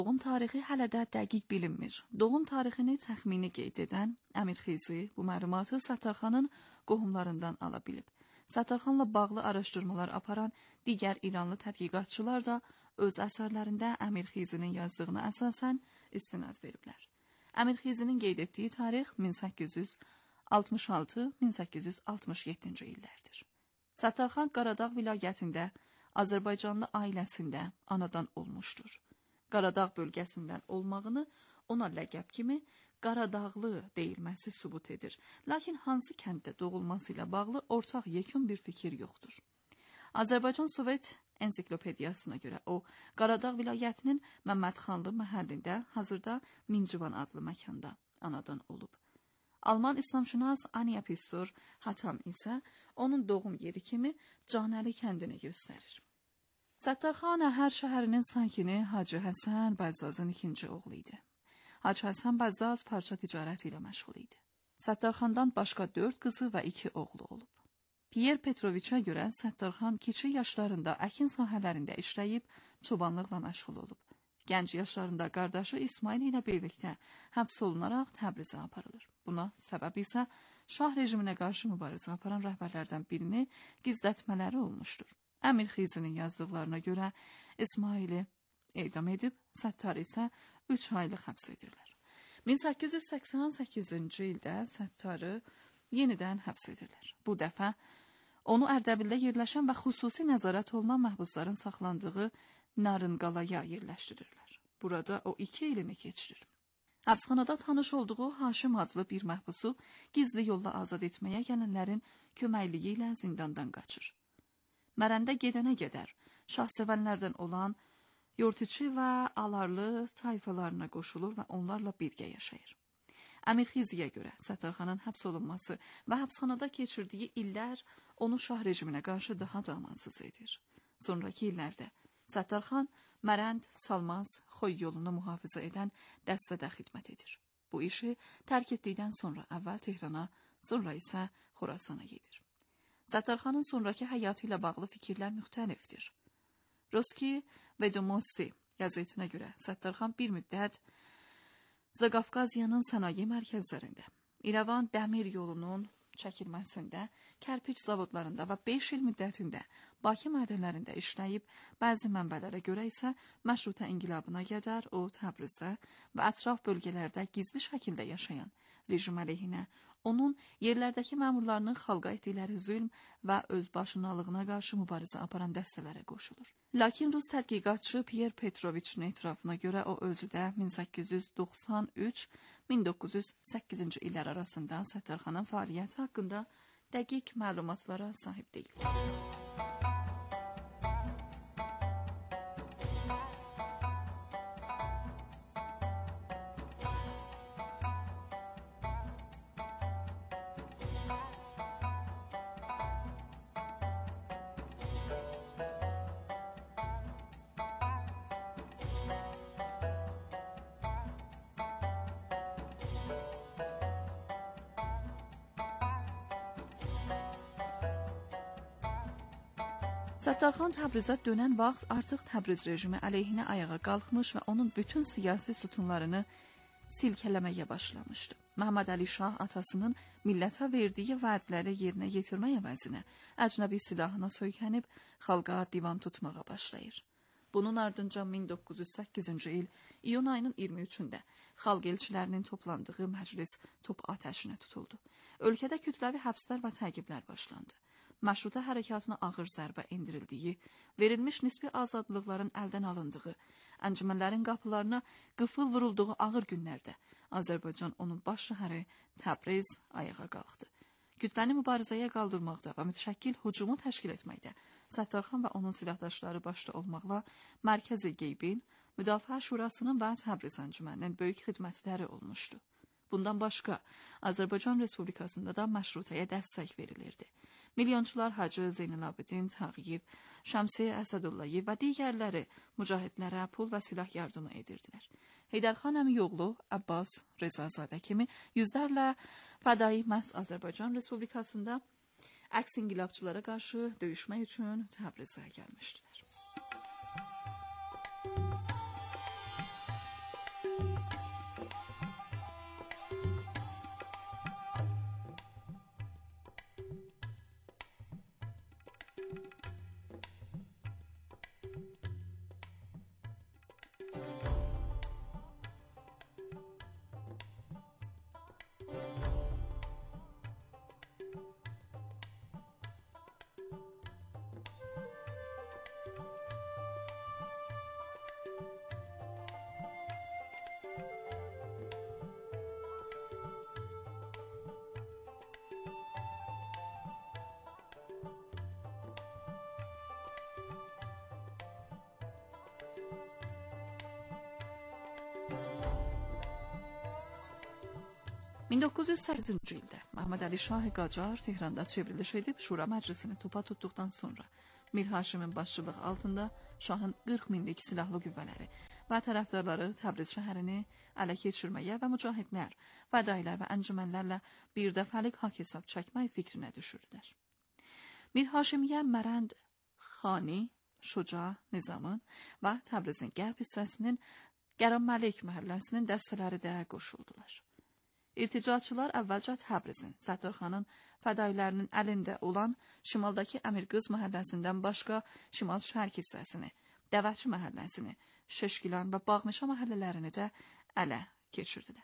Doğum tarixi hələ də dəqiq bilinmir. Doğum tarixini təxmini qeyd edən Əmirxizi bu məlumatı Səttarxanın qohumlarından ala bilib. Səttarxanla bağlı araşdırmalar aparan digər İranlı tədqiqatçılar da öz əsərlərində Əmirxizinin yazdığına əsasən istinad veriblər. Əmirxizinin qeyd etdiyi tarix 1866-1867-ci illərdir. Səttarxan Qaradağ vilayətində Azərbaycanlı ailəsində anadan olmuşdur. Qaradağ bölgəsindən olmağını ona ləqəb kimi Qaradağlı deyilməsi sübut edir. Lakin hansı kənddə doğulması ilə bağlı ortaq yekun bir fikir yoxdur. Azərbaycan Sovet ensiklopediyasına görə o, Qaradağ vilayətinin Məmmədxanlı məhəllində, hazırda Mincivan adlı məkanda anadan olub. Alman İslamşünas Ania Pissur Hatam isə onun doğum yeri kimi Canəli kəndini göstərir. Səttarxan Əhər şəhərinin sakini Hacı Həsən Bəzzazın ikinci oğlu idi. Hacı Həsən Bəzzaz parça ticarəti ilə məşğul idi. Səttarxandan başqa 4 qızı və 2 oğlu olub. Piyer Petroviçə görə Səttarxan kiçik yaşlarında əkin sahələrində işləyib, çobanlıqla məşğul olub. Gənc yaşlarında qardaşı İsmail ilə birlikdə həbs olunaraq Təbrizə aparılır. Buna səbəb isə şah rejiminə qarşı mübarizə aparan rəhbərlərdən birini gizlətmələri olmuşdur. Əmirxizinin yazdıqlarına görə İsmaili edam edib, Səttar isə 3 aylıq həbs edirlər. 1888-ci ildə Səttarı yenidən həbs edirlər. Bu dəfə onu Ərdəbildə yerləşən və xüsusi nəzarət olunan məhbusların saxlandığı Narınqalaya yerləşdirirlər. Burada o 2 ilini keçirir. Həbsxanada tanış olduğu Haşim adlı bir məhbusu gizli yolla azad etməyə gələnlərin köməkliyi ilə zindandan qaçır. Mərəndə gedənə qədər şahsevənlərdən olan Yortiçi və Alarlı tayfalarına qoşulur və onlarla birgə yaşayır. Əmirxiziyə görə Səttarxanın həbs olunması və həbsxanada keçirdiyi illər onu şah rejiminə qarşı daha da amansız edir. Sonraki illərdə Səttarxan Mərənd, Salmaz, Xoy yolunu mühafizə edən dəstədə xidmət edir. Bu işi tərk etdikdən sonra əvvəl Tehrana, sonra isə Xorasana gedir. Səttarxanın sonraki həyatı ilə bağlı fikirlər müxtəlifdir. Roski Vedomosti qəzetinə görə Səttarxan bir müddət Zaqafqaziyanın sənaye mərkəzlərində, İrəvan dəmir yolunun çəkilməsində, kərpiç zavodlarında və 5 il müddətində Bakı mədənlərində işləyib, bəzi mənbələrə görə isə məşrutə inqilabına qədər o Təbrizdə və ətraf bölgələrdə gizli şəkildə yaşayan rejim əleyhinə, onun yerlərdəki məmurlarının xalqa etdikləri zülm və özbaşınalığına qarşı mübarizə aparan dəstələrə qoşulur. Lakin rus tədqiqatçı Piyer Petroviçin etirafına görə o özü də 1893-1908-ci illər arasında Səttarxanın fəaliyyəti haqqında dəqiq məlumatlara sahib deyil. Səttarxan Təbrizə dönən vaxt artıq Təbriz rejimi əleyhinə ayağa qalxmış və onun bütün siyasi sütunlarını silkələməyə başlamışdı. Məhəmməd Əli Şah atasının millətə verdiyi vədləri yerinə yetirmək əvəzinə əcnəbi silahına söykənib xalqa divan tutmağa başlayır. Bunun ardınca 1908-ci il iyun ayının 23-də xalq elçilərinin toplandığı məclis top atəşinə tutuldu. Ölkədə kütləvi həbslər və təqiblər başlandı. Məşrutə hərəkatına ağır zərbə endirildiyi, verilmiş nisbi azadlıqların əldən alındığı, əncümənlərin qapılarına qıfıl vurulduğu ağır günlərdə Azərbaycan onun baş şəhəri Təbriz ayağa qalxdı. Kütləni mübarizəyə qaldırmaqda və mütəşəkkil hücumu təşkil etməkdə Səttarxan və onun silahdaşları başda olmaqla Mərkəzi Qeybin, Müdafiə Şurasının və Təbriz əncüməninin böyük xidmətləri olmuşdu. Bundan başqa, Azərbaycan Respublikasında da məşrutəyə dəstək verilirdi. Milyonçular Hacı Zeynəlabidin Tağıyev, Şəmsiyə Əsədullayev və digərləri mücahidlərə pul və silah yardımı edirdilər. Heydərxan Əmiyoğlu, Abbas Rezazadə kimi yüzlərlə fədai məhz Azərbaycan Respublikasında əks inqilabçılara qarşı döyüşmək üçün Təbrizə gəlmişdilər. 1908-ci ildə Məhəmməd Əli Şah Qacar Tehranda çevriliş edib Şura Məclisini topa tutduqdan sonra Mir Haşimin başçılığı altında Şahın 40 minlik silahlı qüvvələri və tərəfdarları Təbriz şəhərini ələ keçirməyə və mücahidlər, fədailər və əncümənlərlə bir dəfəlik haqq hesab çəkmək fikrinə düşürdülər. Mir Haşimiyyə Mərənd, Xani, Şuca, Nizamın və Təbrizin qərb hissəsinin Qəram Məlik məhəlləsinin dəstələri də qoşuldular. İrticaçılar əvvəlcə Təbrizin, Səttarxanın fədailərinin əlində olan şimaldakı Əmirqız məhəlləsindən başqa şimal-şərq hissəsini, Dəvəçi məhəlləsini, Şeşkilan və Bağmeşə məhəllələrini də ələ keçirdilər.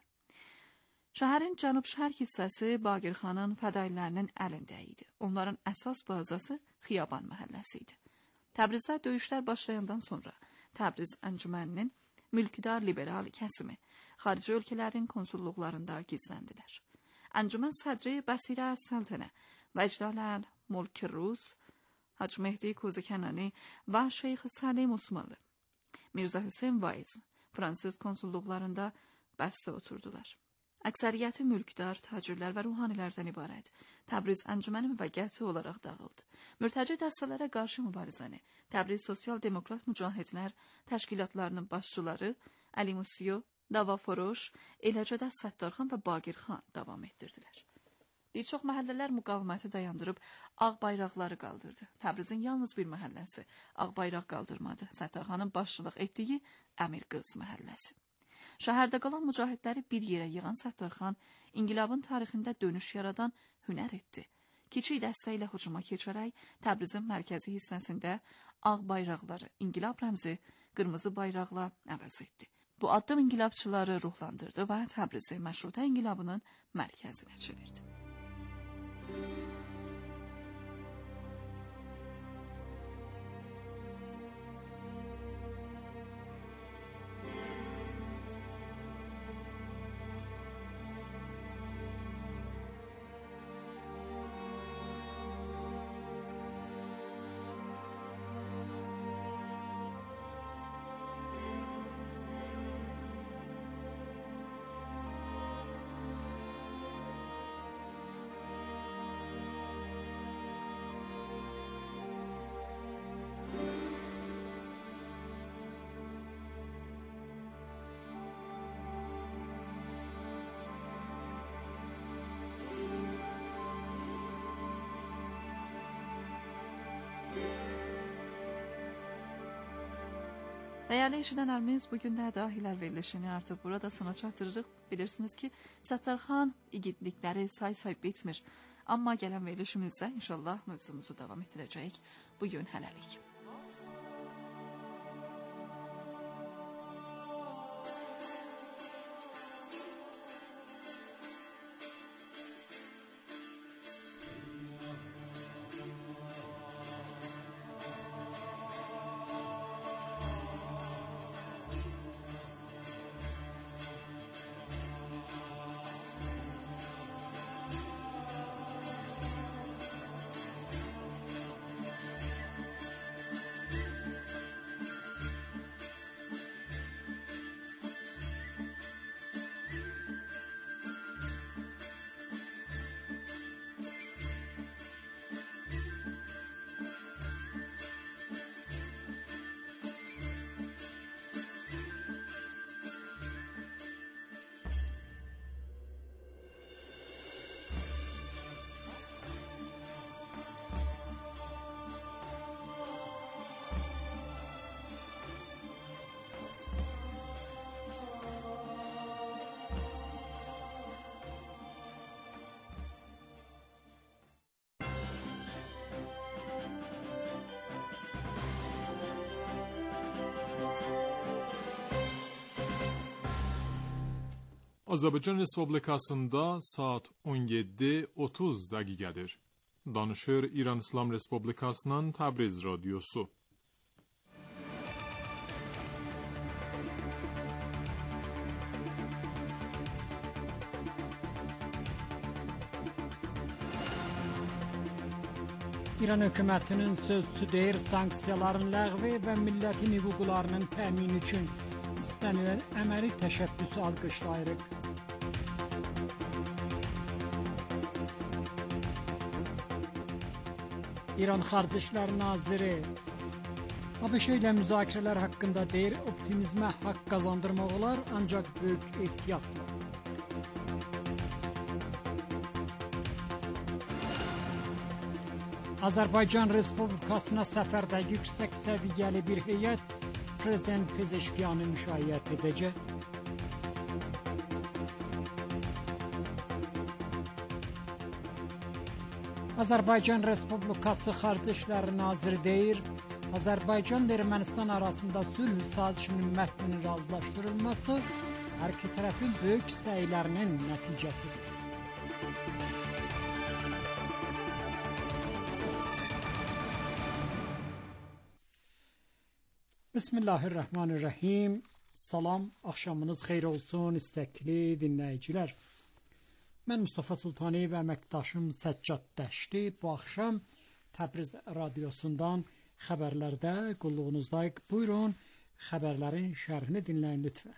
Şəhərin cənub-şərq hissəsi Baqirxanın fədailərinin əlində idi. Onların əsas bazası Xiyaban məhəlləsi idi. Təbrizdə döyüşlər başlayandan sonra Təbriz əncüməninin mülkdar liberal kəsimi xarici ölkələrin konsulluqlarında gizləndilər. Əncümən sədri Bəsirə Səltənə və Əclaləl Mulk-Rus, Hacı Mehdi Kozəkənani və Şeyx Səlim Osmanlı, Mirzə Hüseyn Vaiz fransız konsulluqlarında bəstə oturdular. Əksəriyyəti mülkdar, tacirlər və ruhanilərdən ibarət Təbriz əncüməni müvəqqəti olaraq dağıldı. Mürtəci dəstələrə qarşı mübarizəni Təbriz Sosial-Demokrat Mücahidlər təşkilatlarının başçıları Əli Musiyo, Dava Foroş, eləcə də Səttarxan və Baqirxan davam etdirdilər. Bir çox məhəllələr müqaviməti dayandırıb ağ bayraqları qaldırdı. Təbrizin yalnız bir məhəlləsi ağ bayraq qaldırmadı. Səttarxanın başçılıq etdiyi Əmirqız məhəlləsi. Şəhərdə qalan mücahidləri bir yerə yığan Səttarxan inqilabın tarixində dönüş yaradan hünər etdi. Kiçik dəstə ilə hücuma keçərək Təbrizin mərkəzi hissəsində ağ bayraqları inqilab rəmzi qırmızı bayraqla əvəz etdi. Bu addım inqilabçıları ruhlandırdı və Təbrizi məşrutə inqilabının mərkəzinə çevirdi. Dəyərli eşidənlərimiz, bugün də dahilər verilişini artıq burada sona çatdırırıq. Bilirsiniz ki, Səttarxan igidlikləri say bitmir. Amma gələn verilişimizdə inşallah mövzumuzu davam etdirəcəyik. Bugün hələlik. Azərbaycan Respublikasında saat 17:30 dəqiqədir. Danışır İran İslam Respublikasının Təbriz Radyosu. İran hökumətinin sözçüsü deyir, sanksiyaların ləğvi və millətin hüquqlarının təmini üçün istənilən əməli təşəbbüsü alqışlayırıq. İran Xarici İşlər Naziri ABŞ ilə müzakirələr haqqında deyir, optimizmə haqq qazandırmaq olar, ancaq böyük ehtiyatla. Azərbaycan Respublikasına səfərdə yüksək səviyyəli bir heyət Prezident Pezeşkiyanı müşayiət edəcək. Azərbaycan Respublikası Xarici İşlər Naziri deyir, Azərbaycan və Ermənistan arasında sülh sazişinin mətninin razılaşdırılması hər iki tərəfin böyük səylərinin nəticəsidir. Bismillahirrahmanirrahim. Salam, axşamınız xeyir olsun istəkli dinləyicilər. Mən Mustafa Sultani və əməkdaşım Səccad Dəşti bu axşam Təbriz radiosundan xəbərlərdə qulluğunuzdayıq. Buyurun, xəbərlərin şərhini dinləyin lütfən.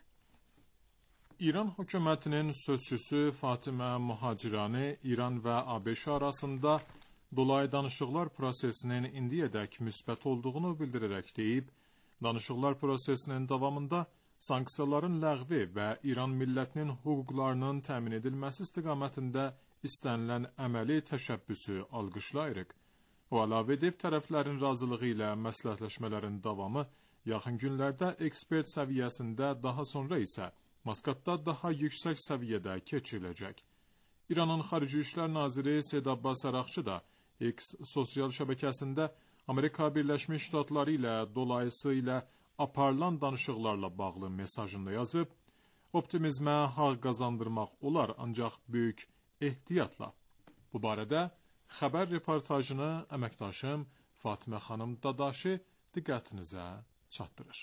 İran hökumətinin sözçüsü Fatimə Muhacirani İran və ABŞ arasında dolayı danışıqlar prosesinin indiyədək müsbət olduğunu bildirərək deyib, danışıqlar prosesinin davamında sanksiyaların ləğvi və İran millətinin hüquqlarının təmin edilməsi istiqamətində istənilən əməli təşəbbüsü alqışlayırıq. O əlavə edib, tərəflərin razılığı ilə məsləhətləşmələrin davamı yaxın günlərdə ekspert səviyyəsində, daha sonra isə Maskatda daha yüksək səviyyədə keçiriləcək. İranın Xarici İşlər Naziri Seyid Abbas Araqçı da X sosial şəbəkəsində Amerika Birləşmiş Ştatları ilə dolayısıyla aparılan danışıqlarla bağlı mesajında yazıb, optimizmə haqq qazandırmaq olar, ancaq böyük ehtiyatla. Bu barədə xəbər reportajını əməkdaşım Fatimə xanım Dadaşı diqqətinizə çatdırır.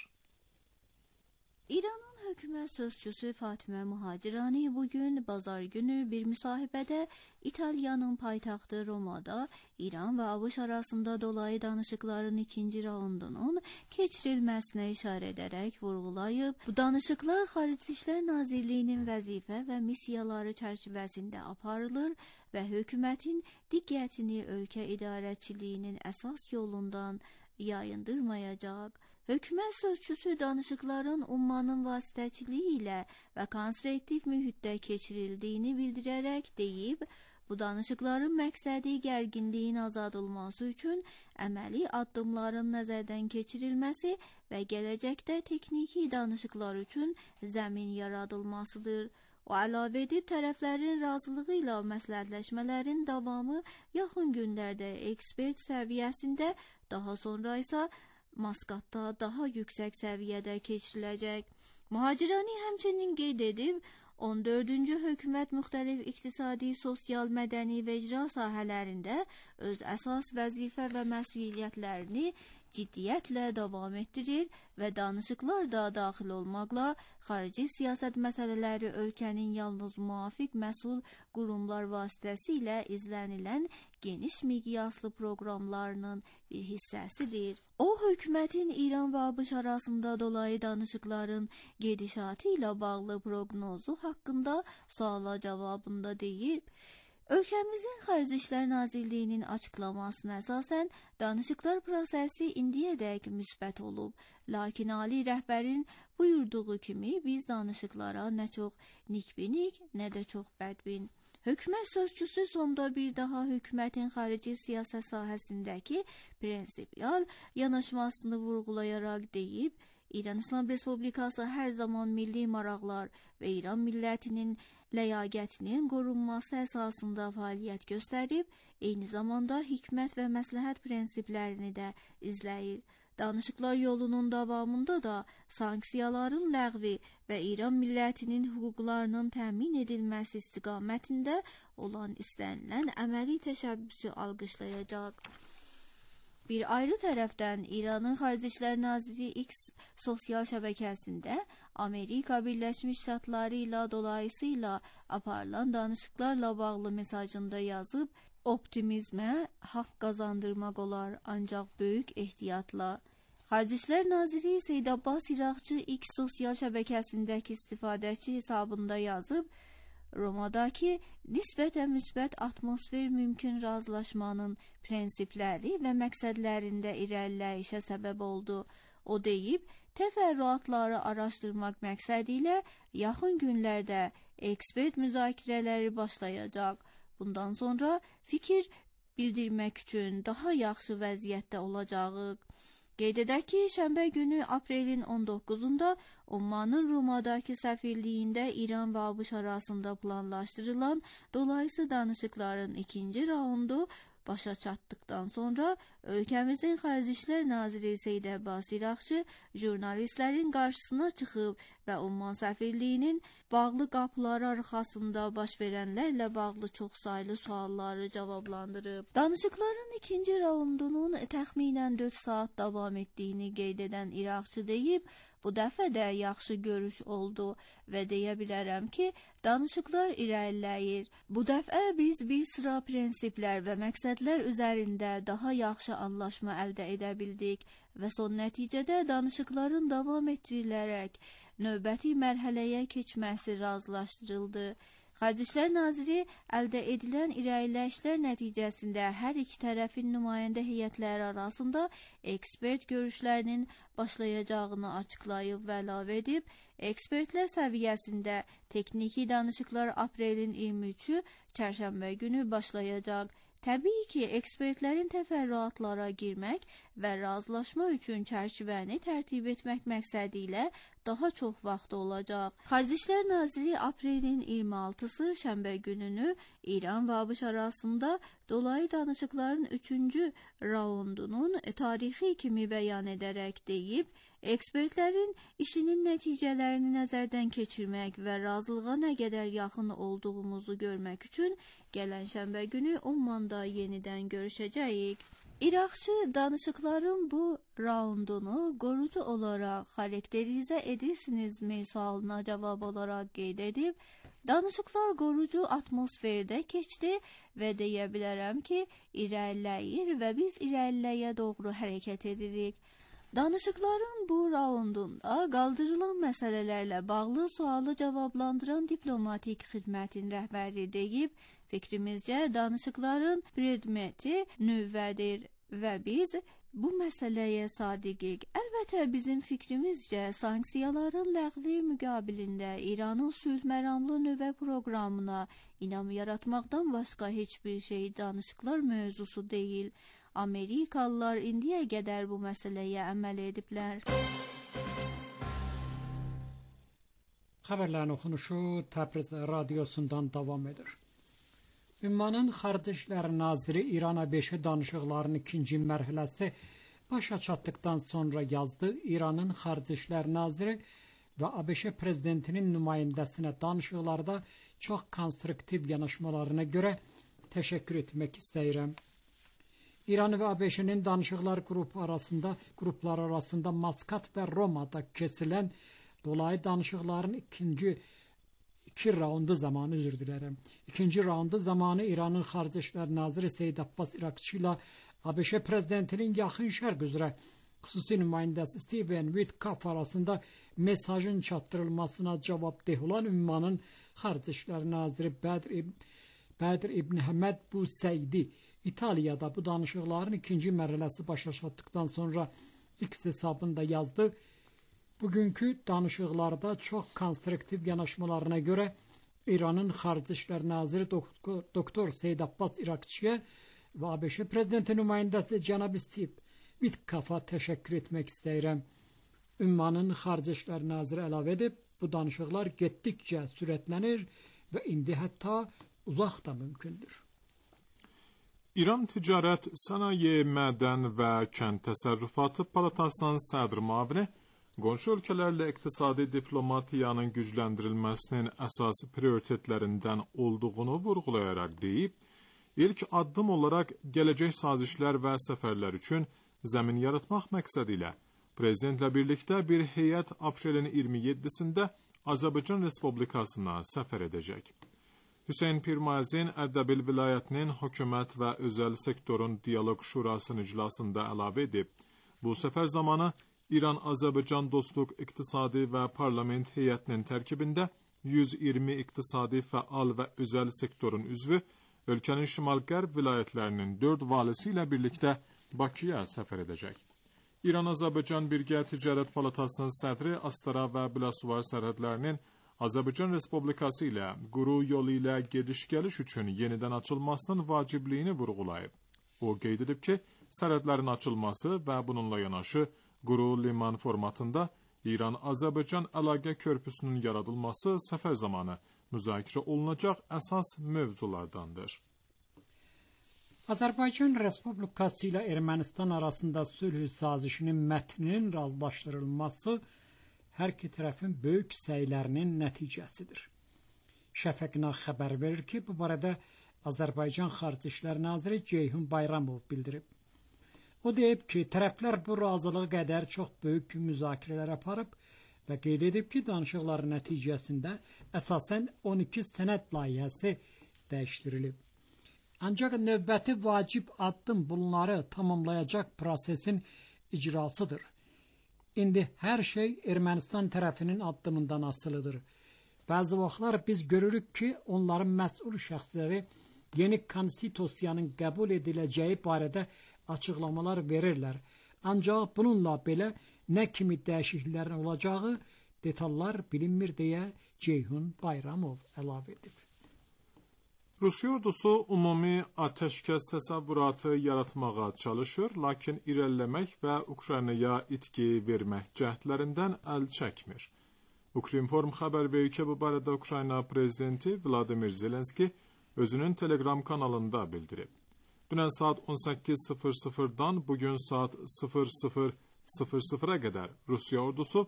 İranın hökumət sözçüsü Fatimə Muhacirani bugün bazar günü bir müsahibədə İtalyanın paytaxtı Romada İran və ABŞ arasında dolayı danışıqların ikinci raundunun keçirilməsinə işarə edərək vurğulayıb, bu danışıqlar Xarici İşlər Nazirliyinin vəzifə və missiyaları çərçivəsində aparılır və hökumətin diqqətini ölkə idarəçiliyinin əsas yolundan yayındırmayacaq. Hökumət sözçüsü danışıqların ummanın vasitəçiliyi ilə və konstruktiv mühitdə keçirildiyini bildirərək deyib, bu danışıqların məqsədi gərginliyin azadılması üçün əməli addımların nəzərdən keçirilməsi və gələcəkdə texniki danışıqlar üçün zəmin yaradılmasıdır. O əlavə edib, tərəflərin razılığı ilə məsləhətləşmələrin davamı yaxın günlərdə ekspert səviyyəsində, daha sonra isə Maskatda daha yüksək səviyyədə keçiriləcək. Muhacirani həmçinin qeyd edib, 14-cü hökumət müxtəlif iqtisadi, sosial, mədəni və icra sahələrində öz əsas vəzifə və məsuliyyətlərini ciddiyyətlə davam etdirir və danışıqlar da daxil olmaqla xarici siyasət məsələləri ölkənin yalnız müvafiq məsul qurumlar vasitəsilə izlənilən geniş miqyaslı proqramlarının bir hissəsidir. O, hökumətin İran və ABŞ arasında dolayı danışıqların gedişatı ilə bağlı proqnozu haqqında suala cavabında deyib, ölkəmizin Xarici İşlər Nazirliyinin açıqlamasına əsasən danışıqlar prosesi indiyədək müsbət olub, lakin ali rəhbərin buyurduğu kimi biz danışıqlara nə çox nikbinik, nə də çox bədbin. Hökumət sözçüsü sonda bir daha hökumətin xarici siyasət sahəsindəki prinsipial yanaşmasını vurğulayaraq deyib, İran İslam Respublikası hər zaman milli maraqlar və İran millətinin ləyaqətinin qorunması əsasında fəaliyyət göstərib, eyni zamanda hikmət və məsləhət prinsiplərini də izləyir. Danışıqlar yolunun davamında da sanksiyaların ləğvi və İran millətinin hüquqlarının təmin edilməsi istiqamətində olan istənilən əməli təşəbbüsü alqışlayacaq. Bir ayrı tərəfdən İranın Xarici İşlər Naziri X sosial şəbəkəsində Amerika Birləşmiş Ştatları ilə dolayısıyla aparılan danışıqlarla bağlı mesajında yazıb, optimizmə haqq qazandırmaq olar, ancaq böyük ehtiyatla. Xarici İşlər Naziri Seyid Abbas İraqçı X sosial şəbəkəsindəki istifadəçi hesabında yazıb, Romadakı nisbətən müsbət atmosfer mümkün razılaşmanın prinsipləri və məqsədlərində irəliləyişə səbəb oldu. O deyib, təfərrüatları araşdırmaq məqsədi ilə yaxın günlərdə ekspert müzakirələri başlayacaq. Bundan sonra fikir bildirmək üçün daha yaxşı vəziyyətdə olacağıq. Qeyd edək ki, şənbə günü aprelin 19-unda Ummanın Romadakı səfirliyində İran və ABŞ arasında planlaşdırılan dolayısı danışıqların ikinci raundu başa çatdıqdan sonra ölkəmizin Xarici İşlər Naziri Seyid Əbbas İraqçı jurnalistlərin qarşısına çıxıb və Umman səfirliyinin bağlı qapıları arxasında baş verənlərlə bağlı çoxsaylı sualları cavablandırıb. Danışıqların ikinci raundunun təxminən 4 saat davam etdiyini qeyd edən İraqçı deyib, bu dəfə də yaxşı görüş oldu və deyə bilərəm ki, danışıqlar irəliləyir. Bu dəfə biz bir sıra prinsiplər və məqsədlər üzərində daha yaxşı anlaşma əldə edə bildik və son nəticədə danışıqların davam etdirilərək növbəti mərhələyə keçməsi razılaşdırıldı. Xarici İşlər Naziri əldə edilən irəliləyişlər nəticəsində hər iki tərəfin nümayəndə heyətləri arasında ekspert görüşlərinin başlayacağını açıqlayıb və əlavə edib, ekspertlər səviyyəsində texniki danışıqlar aprelin 23-ü çərşənbə günü başlayacaq. Təbii ki, ekspertlərin təfərrüatlara girmək və razılaşma üçün çərçivəni tərtib etmək məqsədi ilə daha çox vaxt olacaq. Xarici İşlər Naziri aprelin 26-sı şənbə gününü İran və ABŞ arasında dolayı danışıqların 3-cü raundunun tarixi kimi bəyan edərək deyib, ekspertlərin işinin nəticələrini nəzərdən keçirmək və razılığa nə qədər yaxın olduğumuzu görmək üçün gələn şənbə günü Ummanda yenidən görüşəcəyik. İraqçı danışıqların bu raundunu qorucu olaraq xarakterizə edirsinizmi sualına cavab olaraq qeyd edib, danışıqlar qorucu atmosferdə keçdi və deyə bilərəm ki, irəliləyir və biz irəliləyə doğru hərəkət edirik. Danışıqların bu raundunda qaldırılan məsələlərlə bağlı sualı cavablandıran diplomatik xidmətin rəhbəri deyib, fikrimizcə danışıqların predmeti nüvədir və biz bu məsələyə sadiqik. Əlbəttə bizim fikrimizcə sanksiyaların ləğvi müqabilində İranın sülh məramlı nüvə proqramına inam yaratmaqdan başqa heç bir şey danışıqlar mövzusu deyil. Amerikalılar indiyə qədər bu məsələyə əməl ediblər. Xəbərlərin oxunuşu Təbriz radiosundan davam edir. Ümmanın Xarici İşlər Naziri İran-ABŞ danışıqlarının ikinci mərhələsi başa çatdıqdan sonra yazdı. İranın Xarici İşlər Naziri və ABŞ prezidentinin nümayəndəsinə danışıqlarda çox konstruktiv yanaşmalarına görə təşəkkür etmək istəyirəm. İran və ABŞ-nin danışıqlar qrupları arasında Maskat və Romada keçirilən dolayı danışıqların ikinci raundu zamanı İranın Xarici İşlər Naziri Seyid Əbbas İraqçı ilə ABŞ prezidentinin yaxın şərq üzrə xüsusi nümayəndəsi Steven Witkoff arasında mesajın çatdırılmasına cavabdeh olan Ümmanın Xarici İşlər Naziri Bədr İbn Həməd Buseydi İtaliyada bu danışıqların ikinci mərhələsi başa çatdıqdan sonra X hesabında yazdı. Bugünkü danışıqlarda çox konstruktiv yanaşmalarına görə İranın Xarici İşlər Naziri Doktor Seyid Əbbas İraqçıya və ABŞ prezidenti nümayəndəsi cənab Steve Witkoffa təşəkkür etmək istəyirəm. Ümmanın Xarici İşlər Naziri əlavə edib, bu danışıqlar getdikcə sürətlənir və indi hətta uzaq da mümkündür. İran Ticarət, Sənaye, Mədən və Kənd Təsərrüfatı Palatasının sədr müavini qonşu ölkələrlə iqtisadi diplomatiyanın gücləndirilməsinin əsas prioritetlərindən olduğunu vurğulayaraq deyib, ilk addım olaraq gələcək sazişlər və səfərlər üçün zəmin yaratmaq məqsədi ilə prezidentlə birlikdə bir heyət aprelin 27-sində Azərbaycan Respublikasına səfər edəcək. Hüseyn Pirmazin Ərdəbil vilayətinin hökumət və özəl sektorun diyaloq şurasının iclasında əlavə edib, bu səfər zamanı İran-Azərbaycan dostluq iqtisadi və parlament heyətinin tərkibində 120 iqtisadi fəal və özəl sektorun üzvü ölkənin şimal-qərb vilayətlərinin 4 valisi ilə birlikdə Bakıya səfər edəcək. İran-Azərbaycan Birgə Ticarət Palatasının sədri Astara və Biləsuvar sərhədlərinin Azərbaycan Respublikası ilə quru yolu ilə gediş-gəliş üçün yenidən açılmasının vacibliyini vurğulayıb. O qeyd edib ki, sərhədlərin açılması və bununla yanaşı quru liman formatında İran-Azərbaycan əlaqə körpüsünün yaradılması səfər zamanı müzakirə olunacaq əsas mövzulardandır. Azərbaycan Respublikası ilə Ermənistan arasında sülh sazişinin mətninin razılaşdırılması hər iki tərəfin böyük səylərinin nəticəsidir. Şəfəqna xəbər verir ki, bu barədə Azərbaycan Xarici İşlər Naziri Ceyhun Bayramov bildirib. O deyib ki, tərəflər bu razılığa qədər çox böyük müzakirələr aparıb və qeyd edib ki, danışıqların nəticəsində əsasən 12 sənəd layihəsi dəyişdirilib. Ancaq növbəti vacib addım bunları tamamlayacaq prosesin icrasıdır. İndi hər şey Ermənistan tərəfinin addımından asılıdır. Bəzi vaxtlar biz görürük ki, onların məsul şəxsləri yeni konstitusiyanın qəbul ediləcəyi barədə açıqlamalar verirlər. Ancaq bununla belə nə kimi dəyişikliklərin olacağı detallar bilinmir deyə Ceyhun Bayramov əlavə edib. Rusiya ordusu ümumi atəşkəs təsəvvüratı yaratmağa çalışır, lakin irəliləmək və Ukraynaya itki vermək cəhdlərindən əl çəkmir. Ukrinform xəbər verir ki, bu barədə Ukrayna prezidenti Vladimir Zelenski özünün Telegram kanalında bildirib. Dünən saat 18:00-dan bugün saat 00:00-a qədər Rusiya ordusu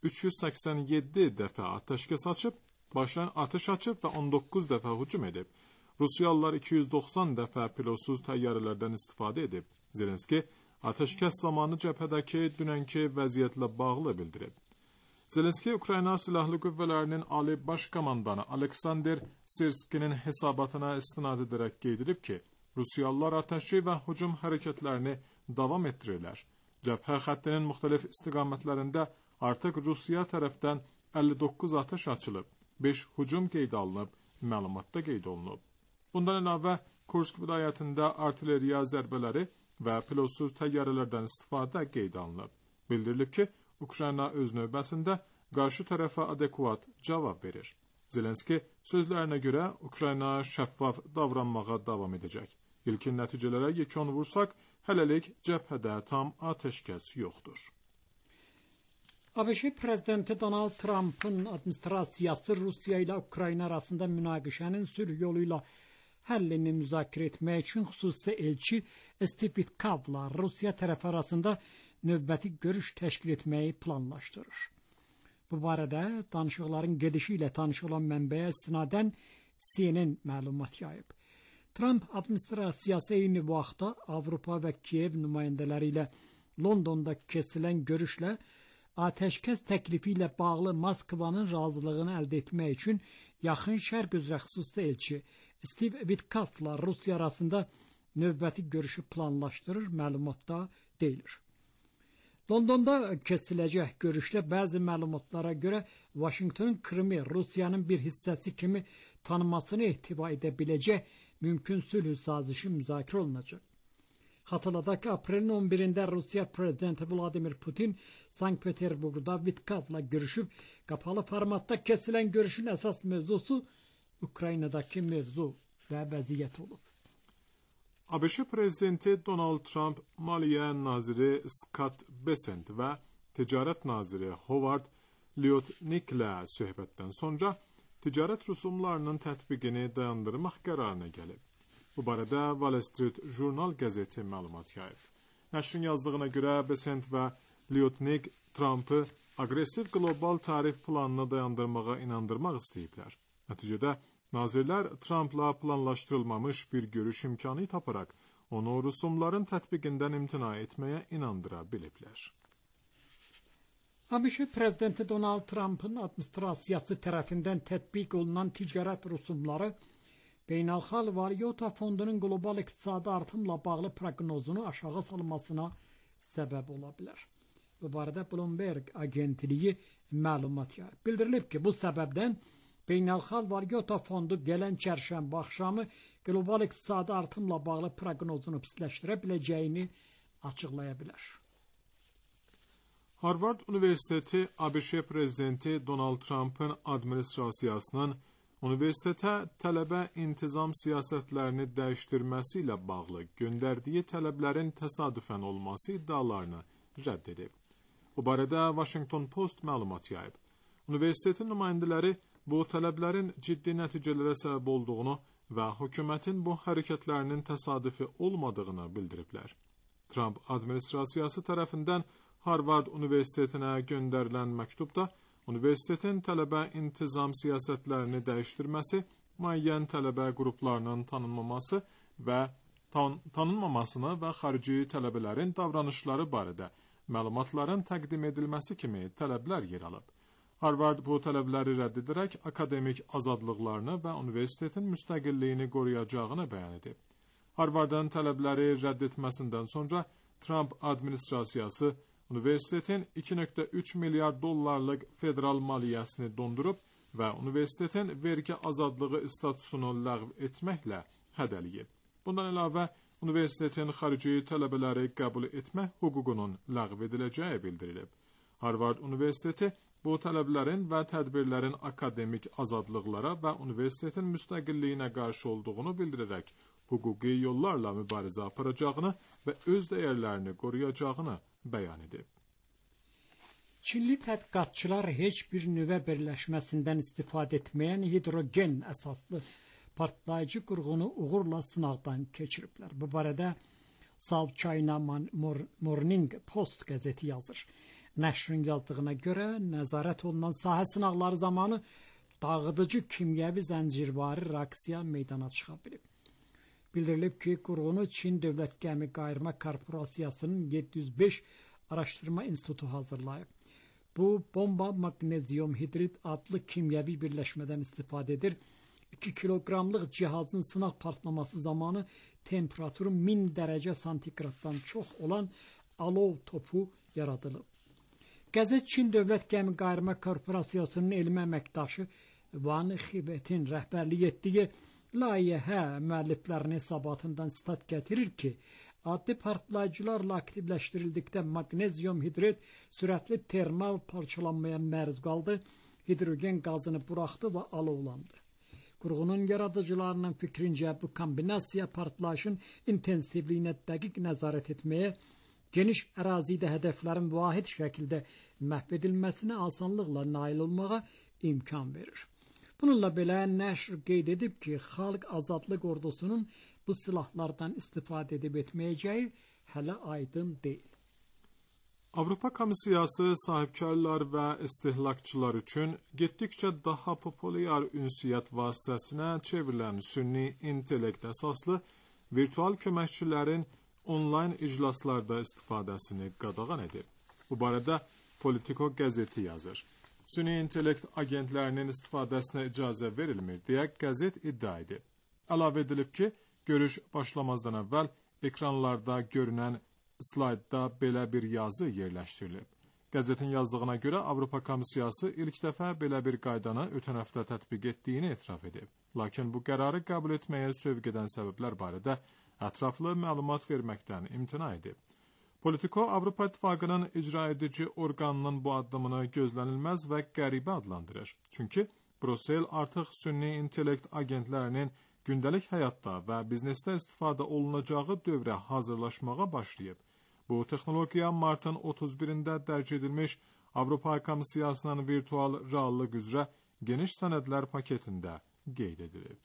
387 dəfə atəşkəs açıb, başdan atəş açıb və 19 dəfə hücum edib. Rusiyalılar 290 dəfə pilotsuz təyyarələrdən istifadə edib. Zelenski atəşkəs zamanı cəbhədəki dünənki vəziyyətlə bağlı bildirib. Zelenski Ukrayna Silahlı Qüvvələrinin Ali Baş Komandanı Aleksandr Sirskinin hesabatına istinad edərək qeyd edib ki, Rusiyalılar atəşi və hücum hərəkətlərini davam etdirirlər. Cəbhə xəttinin müxtəlif istiqamətlərində artıq Rusiya tərəfdən 59 atəş açılıb, 5 hücum qeydə alınıb, məlumatda qeyd olunub. Bundan əlavə, Kursk vilayətində artilleriya zərbələri və pilotsuz təyyarələrdən istifadə qeydə alınıb. Bildirilib ki, Ukrayna öz növbəsində qarşı tərəfə adekvat cavab verir. Zelenski sözlərinə görə Ukrayna şəffaf davranmağa davam edəcək. İlkin nəticələrə yekun vursaq, hələlik cəbhədə tam atəşkəs yoxdur. ABŞ prezidenti Donald Trump'ın administrasiyası Rusiya ilə Ukrayna arasında münaqişənin sülh yolu ilə həllini müzakirə etmək üçün xüsusi elçi Steve Witkow'la Rusiya tərəfi arasında növbəti görüş təşkil etməyi planlaşdırır. Bu barədə danışıqların gedişi ilə tanış olan mənbəyə istinadən CNN məlumat yayıb. Trump administrasiyası eyni vaxtda Avropa və Kiyev nümayəndələri ilə Londonda keçirilən görüşlə atəşkəs təklifi ilə bağlı Moskvanın razılığını əldə etmək üçün Yaxın Şərq üzrə xüsusi elçi Steve Witkow'la Rusiya arasında növbəti görüşü planlaşdırır, məlumatda deyilir. Londonda keçiriləcək görüşdə bəzi məlumatlara görə Vaşinqtonun Krimi Rusiyanın bir hissəsi kimi tanımasını ehtiva edə biləcək mümkün sülh sazişi müzakirə olunacaq. Xatırladaq ki, aprelin 11-də Rusiya prezidenti Vladimir Putin Sankt-Peterburqda Witkow'la görüşüb, qapalı formatda keçirilən görüşün əsas mövzusu Ukraynadakı mövzu və vəziyyət olub. ABŞ prezidenti Donald Trump, Maliyyə naziri Scott Bessent və Ticarət naziri Howard Lutnicklə söhbətdən sonra ticarət rüsumlarının tətbiqini dayandırmaq qərarına gəlib. Bu barədə Wall Street Journal qəzeti məlumat yayıb. Nəşrin yazdığına görə Bessent və Lutnick Trump'ı aqressiv qlobal tarif planını dayandırmağa inandırmaq istəyiblər. Nəticədə nazirlər Trump'la planlaşdırılmamış bir görüş imkanı taparaq onu rüsumların tətbiqindən imtina etməyə inandıra biliblər. ABŞ prezidenti Donald Trump'ın administrasiyası tərəfindən tətbiq olunan ticarət rüsumları Beynəlxalq Valyuta Fondunun qlobal iqtisadi artımla bağlı proqnozunu aşağı salmasına səbəb ola bilər. Bu barədə Bloomberg agentliyi məlumat yayıb. Bildirilib ki, bu səbəbdən Beynəlxalq Valyuta Fondu gələn çərşənbə axşamı qlobal iqtisadi artımla bağlı proqnozunu pisləşdirə biləcəyini açıqlaya bilər. Harvard Universiteti ABŞ prezidenti Donald Trump'ın administrasiyasının universitetə tələbə intizam siyasətlərini dəyişdirməsi ilə bağlı göndərdiyi tələblərin təsadüfən olması iddialarını rədd edib. Bu barədə Washington Post məlumat yayıb. Universitetin nümayəndələri bu tələblərin ciddi nəticələrə səbəb olduğunu və hökumətin bu hərəkətlərinin təsadüfi olmadığını bildiriblər. Trump administrasiyası tərəfindən Harvard Universitetinə göndərilən məktubda universitetin tələbə intizam siyasətlərini dəyişdirməsi, müəyyən tələbə qruplarının tanınmamasını və xarici tələbələrin davranışları barədə məlumatların təqdim edilməsi kimi tələblər yer alıb. Harvard bu tələbləri rədd edərək akademik azadlıqlarını və universitetin müstəqilliyini qoruyacağını bəyan edib. Harvardın tələbləri rədd etməsindən sonra Trump administrasiyası universitetin 2,3 milyard dollarlıq federal maliyyəsini dondurub və universitetin vergi azadlığı statusunu ləğv etməklə hədəliyib. Bundan əlavə, universitetin xarici tələbələri qəbul etmək hüququnun ləğv ediləcəyi bildirilib. Harvard Universiteti bu tələblərin və tədbirlərin akademik azadlıqlara və universitetin müstəqilliyinə qarşı olduğunu bildirərək, hüquqi yollarla mübarizə aparacağını və öz dəyərlərini qoruyacağını bəyan edib. Çinli tədqiqatçılar heç bir nüvə birləşməsindən istifadə etməyən hidrogen əsaslı partlayıcı qurğunu uğurla sınaqdan keçiriblər. Bu barədə South China Morning Post qəzeti yazır. Nəşrin yazdığına görə nəzarət olunan sahə sınaqları zamanı dağıdıcı kimyəvi zəncirvari reaksiya meydana çıxa bilib. Bildirilib ki, qurğunu Çin Dövlət Gəmi Qayırma Korporasiyasının 705 Araşdırma İnstitutu hazırlayıb. Bu, bomba magnezium hidrid adlı kimyəvi birləşmədən istifadə edir. 2 kiloqramlıq cihazın sınaq partlaması zamanı temperaturu 1000 dərəcə santigraddan çox olan alov topu yaradılıb. Qəzet Çin Dövlət Gəmi Qayırma Korporasiyasının elmi əməkdaşı Van Xibetin rəhbərlik etdiyi layihə müəlliflərinin hesabatından stat gətirir ki, adli partlayıcılarla aktivləşdirildikdə magnezium hidrid sürətli termal parçalanmaya məruz qaldı, hidrogen qazını buraxdı və alovlandı. Qurğunun yaradıcılarının fikrincə bu kombinasiya partlayışın intensivliyinə dəqiq nəzarət etməyə, geniş ərazidə hədəflərin vahid şəkildə məhv edilməsinə asanlıqla nail olmağa imkan verir. Bununla belə nəşr qeyd edib ki, Xalq Azadlıq Ordusunun bu silahlardan istifadə edib etməyəcəyi hələ aydın deyil. Avropa Komissiyası sahibkarlar və istehlakçılar üçün getdikcə daha populyar ünsiyyət vasitəsinə çevrilən sünni intellekt əsaslı virtual köməkçilərin onlayn iclaslarda istifadəsini qadağan edib. Bu barədə Politico qəzeti yazır. Sünni intellekt agentlərinin istifadəsinə icazə verilmir deyə qəzet iddia edib. Əlavə edilib ki, görüş başlamazdan əvvəl ekranlarda görünən slaydda belə bir yazı yerləşdirilib. Qəzetin yazdığına görə Avropa Komissiyası ilk dəfə belə bir qaydanı ötən həftə tətbiq etdiyini etiraf edib. Lakin bu qərarı qəbul etməyə sövq edən səbəblər barədə ətraflı məlumat verməkdən imtina edib. Politico Avropa İttifaqının icra edici orqanının bu addımını gözlənilməz və qəribə adlandırır. Çünki Brüssel artıq sünni intellekt agentlərinin gündəlik həyatda və biznesdə istifadə olunacağı dövrə hazırlaşmağa başlayıb. Bu texnologiya martın 31-də dərc edilmiş Avropa Komissiyasının virtual reallıq üzrə geniş sənədlər paketində qeyd edilib.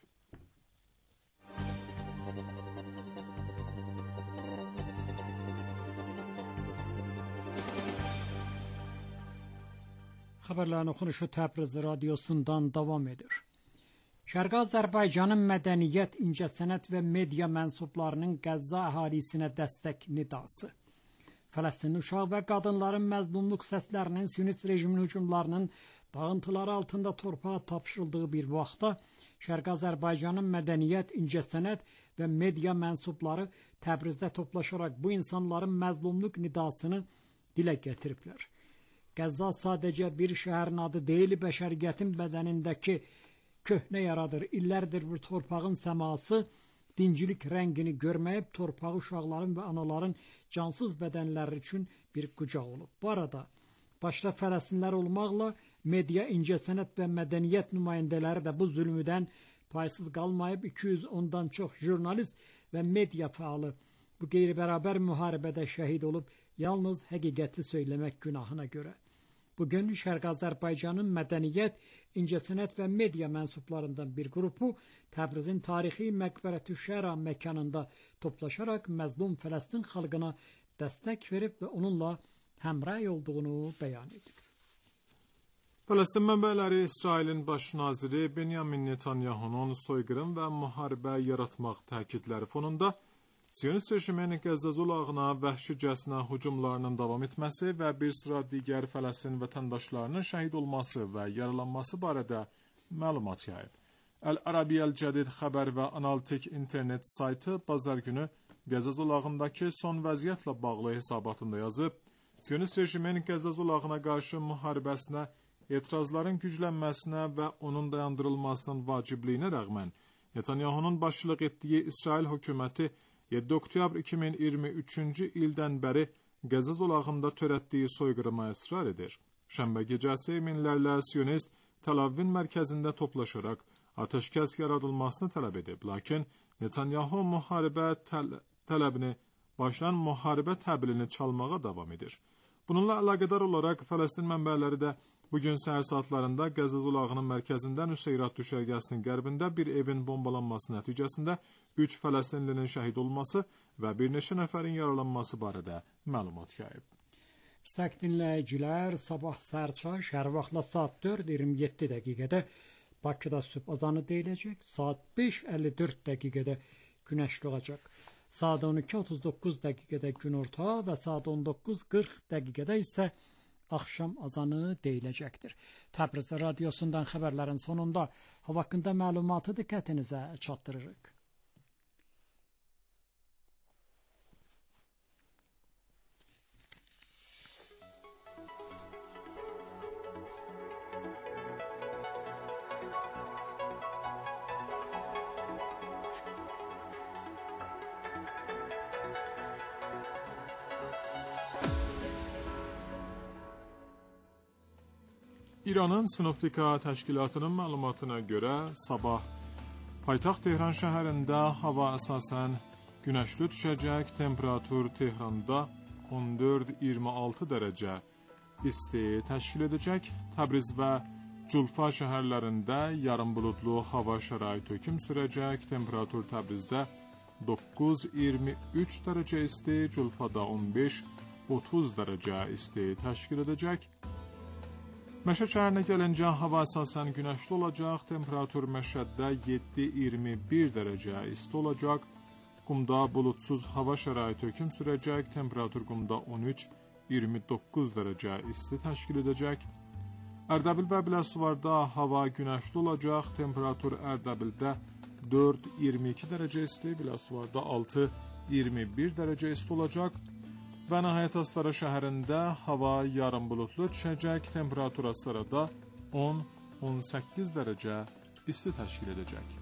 Xəbərlərin oxunuşu Təbriz radiosundan davam edir. Şərqi Azərbaycanın mədəniyyət, incəsənət və media mənsublarının Qəzza əhalisinə dəstək nidası. Fələstin uşaq və qadınların məzlumluq səslərinin Siyonist rejimin hücumlarının dağıntıları altında torpağa tapşırıldığı bir vaxtda Şərqi Azərbaycanın mədəniyyət, incəsənət və media mənsubları Təbrizdə toplaşaraq bu insanların məzlumluq nidasını dilə gətiriblər. Qəzza sadəcə bir şəhərin adı deyil, bəşəriyyətin bədənindəki köhnə yaradır. İllərdir bu torpağın səması dincilik rəngini görməyib, torpağı uşaqların və anaların cansız bədənləri üçün bir qucaq olub. Bu arada başda Fələstinlər olmaqla media, incəsənət və mədəniyyət nümayəndələri də bu zülmüdən paysız qalmayıb. 210-dan çox jurnalist və media fəalı bu qeyri-bərabər müharibədə şəhid olub, yalnız həqiqəti söyləmək günahına görə. Bugün Şərq Azərbaycanın mədəniyyət, incəsənət və media mənsublarından bir qrupu Təbrizin tarixi Məqbərətüşşəra məkanında toplaşaraq məzlum Fələstin xalqına dəstək verib və onunla həmrəy olduğunu bəyan edib. Fələstin mənbələri İsrailin baş naziri Benyamin Netanyahunun soyqırım və müharibə yaratmaq təkidləri fonunda Siyonist rejimin Qəzza zolağına vəhşicəsinə hücumlarının davam etməsi və bir sıra digər Fələstin vətəndaşlarının şəhid olması və yaralanması barədə məlumat yayıb. Əl-Ərabiyəl Cədid xəbər və analitik internet saytı bazar günü Qəzza zolağındakı son vəziyyətlə bağlı hesabatında yazıb, Siyonist rejimin Qəzza zolağına qarşı müharibəsinə, etirazların güclənməsinə və onun dayandırılmasının vacibliyinə rəğmən Netanyahunun başçılıq etdiyi İsrail hökuməti 7 oktyabr 2023-cü ildən bəri Qəzza zolağında törətdiyi soyqırıma israr edir. Şənbə gecəsi minlərlə Siyonist Tel-Avivin mərkəzində toplaşaraq atəşkəs yaradılmasını tələb edib. Lakin Netanyahu müharibə tələbini başlayan müharibə təbilini çalmağa davam edir. Bununla əlaqədar olaraq Fələstin mənbələri də bugün səhər saatlarında Qəzza zolağının mərkəzindən Nüseyrat düşərgəsinin qərbində bir evin bombalanması nəticəsində 3 Fələstinlinin şəhid olması və bir neçə nəfərin yaralanması barədə məlumat yayıb. İstək dinləyicilər, sabah sərçay şəhər vaxtla saat 4:27 dəqiqədə Bakıda sübh azanı deyiləcək, saat 5:54 dəqiqədə günəş doğacaq. Saat 12:39 dəqiqədə günorta və saat 19:40 dəqiqədə isə axşam azanı deyiləcəkdir. Təbriz radiosundan xəbərlərin sonunda hava haqqında məlumatı diqqətinizə çatdırırıq. İranın Sinoptika təşkilatının məlumatına görə sabah paytaxt Tehran şəhərində hava əsasən günəşli düşəcək, temperatur Tehranda 14-26 dərəcə isti təşkil edəcək. Təbriz və Culfa şəhərlərində yarım buludlu hava şəraiti hökm sürəcək, temperatur Təbrizdə 9-23 dərəcə isti, Culfada 15-30 dərəcə isti təşkil edəcək. Məşəd şəhərinə gəlincə hava əsasən günəşli olacaq, temperatur Məşəddə 7-21 dərəcə isti olacaq. Qumda buludsuz hava şəraiti hökm sürəcək, temperatur Qumda 13-29 dərəcə isti təşkil edəcək. Ərdəbil və Biləsuvarda hava günəşli olacaq, temperatur Ərdəbildə 4-22 dərəcə isti, Biləsuvarda 6-21 dərəcə isti olacaq. Və nəhayət Astara şəhərində hava yarım buludlu düşəcək, temperatur Astarada 10-18 dərəcə isti təşkil edəcək.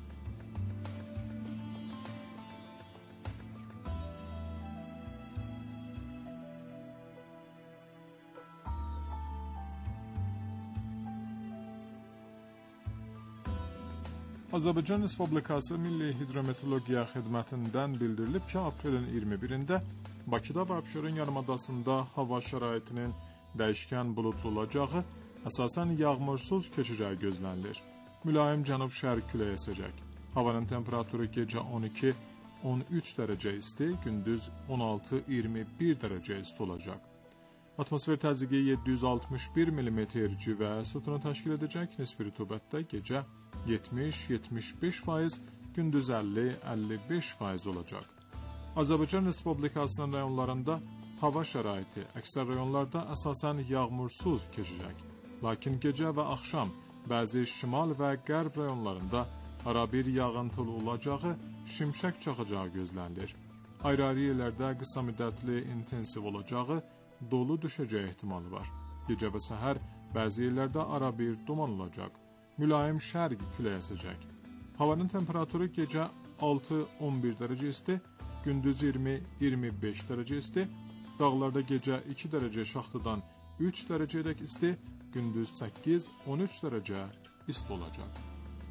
Azərbaycan Respublikası Milli Hidrometeorologiya Xidmətindən bildirilib ki, aprelin 21-də Bakıda və Abşeron yarımadasında hava şəraitinin dəyişkən buludlu olacağı, əsasən yağmursuz keçəcəyi gözlənilir. Mülayim cənub-şərq küləyi əsəcək. Havanın temperaturu gecə 12-13 dərəcə isti, gündüz 16-21 dərəcə isti olacaq. Atmosfer təzyiqi 761 mm civə sütunu təşkil edəcək, nisbi rütubətdə gecə 70-75%, gündüz 50-55% olacaq. Azərbaycan Respublikasının rayonlarında hava şəraiti əksər rayonlarda əsasən yağmursuz keçəcək. Lakin gecə və axşam bəzi şimal və qərb rayonlarında arabir yağıntılı olacağı, şimşək çaxacağı gözlənilir. Ayrı-ayrı yerlərdə qısa müddətli intensiv olacağı, dolu düşəcəyi ehtimalı var. Gecə və səhər bəzi yerlərdə arabir duman olacaq. mülayim şərq küləyi əsəcək. Havanın temperaturu gecə 6-11 dərəcə isti, gündüz 20-25 dərəcə isti, dağlarda gecə 2 dərəcə şaxtadan 3 dərəcədək isti, gündüz 8-13 dərəcə isti olacaq.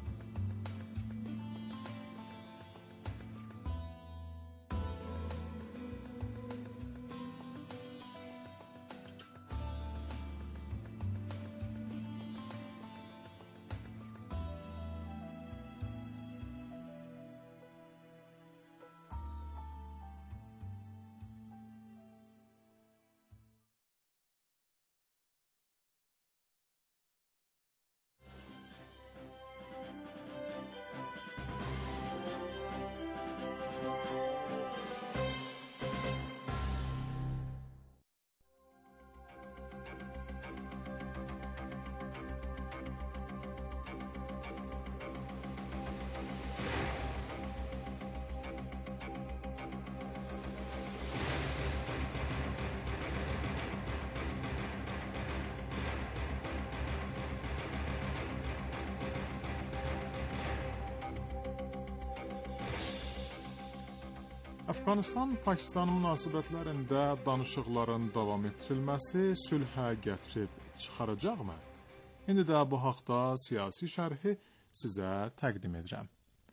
Afqanistan-Pakistan münasibətlərində danışıqların davam etdirilməsi sülhə gətirib çıxaracaqmı? İndi də bu haqda siyasi şərhi sizə təqdim edirəm.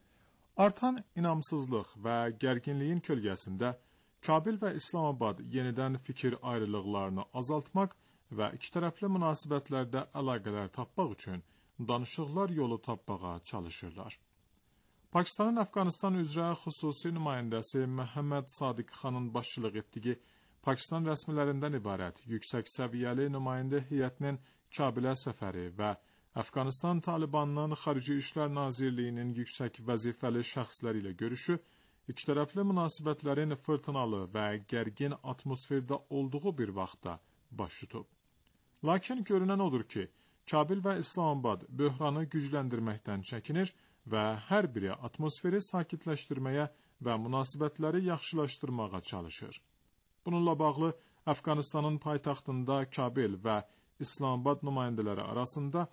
Artan inamsızlıq və gərginliyin kölgəsində Kabil və İslamabad yenidən fikir ayrılıqlarını azaltmaq və ikitərəfli münasibətlərdə əlaqələr tapmaq üçün danışıqlar yolu tapmağa çalışırlar. Pakistanın Afqanistan üzrə xüsusi nümayəndəsi Məhəmməd Sadiq Xanın başçılıq etdiyi Pakistan rəsmilərindən ibarət yüksək səviyyəli nümayəndə heyətinin Kabilə səfəri və Afqanistan Talibanının Xarici İşlər Nazirliyinin yüksək vəzifəli şəxsləri ilə görüşü ikitərəfli münasibətlərin fırtınalı və gərgin atmosferdə olduğu bir vaxtda baş tutub. Lakin görünən odur ki, Kabil və İslamabad böhranı gücləndirməkdən çəkinir və hər biri atmosferi sakitləşdirməyə və münasibətləri yaxşılaşdırmağa çalışır. Bununla bağlı Afqanistanın paytaxtında Kabil və İslamabad nümayəndələri arasında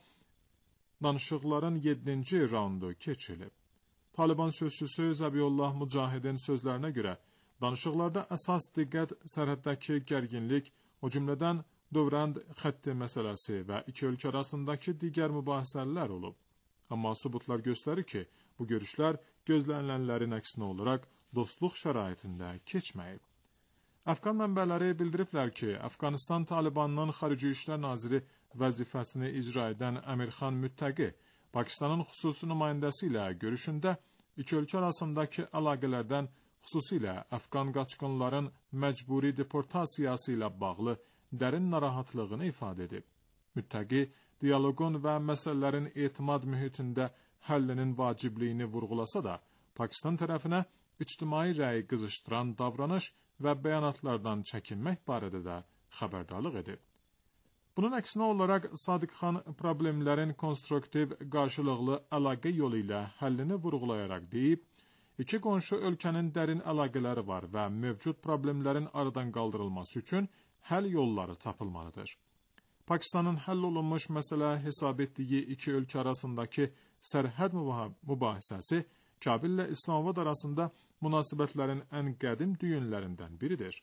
danışıqların 7-ci raundu keçirilib. Taliban sözçüsü Zəbiyullah Mücahidin sözlərinə görə, danışıqlarda əsas diqqət sərhəddəki gərginlik, o cümlədən Dövrənd xətti məsələsi və iki ölkə arasındakı digər mübahisələr olub. Amma sübutlar göstərir ki, bu görüşlər gözlənilənlərin əksinə olaraq dostluq şəraitində keçməyib. Afqan mənbələri bildiriblər ki, Afqanistan Talibanının Xarici İşlər Naziri vəzifəsini icra edən Əmirxan Müttəqi Pakistanın xüsusi nümayəndəsi ilə görüşündə iki ölkə arasındakı əlaqələrdən, xüsusilə Afqan qaçqınların məcburi deportasiyası ilə bağlı dərin narahatlığını ifadə edib. Müttəqi, diyaloqun və məsələlərin etimad mühitində həllinin vacibliyini vurğulasa da, Pakistan tərəfinə ictimai rəyi qızışdıran davranış və bəyanatlardan çəkinmək barədə də xəbərdarlıq edib. Bunun əksinə olaraq Sadiq xan problemlərin konstruktiv qarşılıqlı əlaqə yolu ilə həllini vurğulayaraq deyib, iki qonşu ölkənin dərin əlaqələri var və mövcud problemlərin aradan qaldırılması üçün həll yolları tapılmalıdır. Pakistanın həll olunmuş məsələ hesab etdiyi iki ölkə arasındakı sərhəd mübahisəsi Kabil ilə İslamabad arasında münasibətlərin ən qədim düyünlərindən biridir.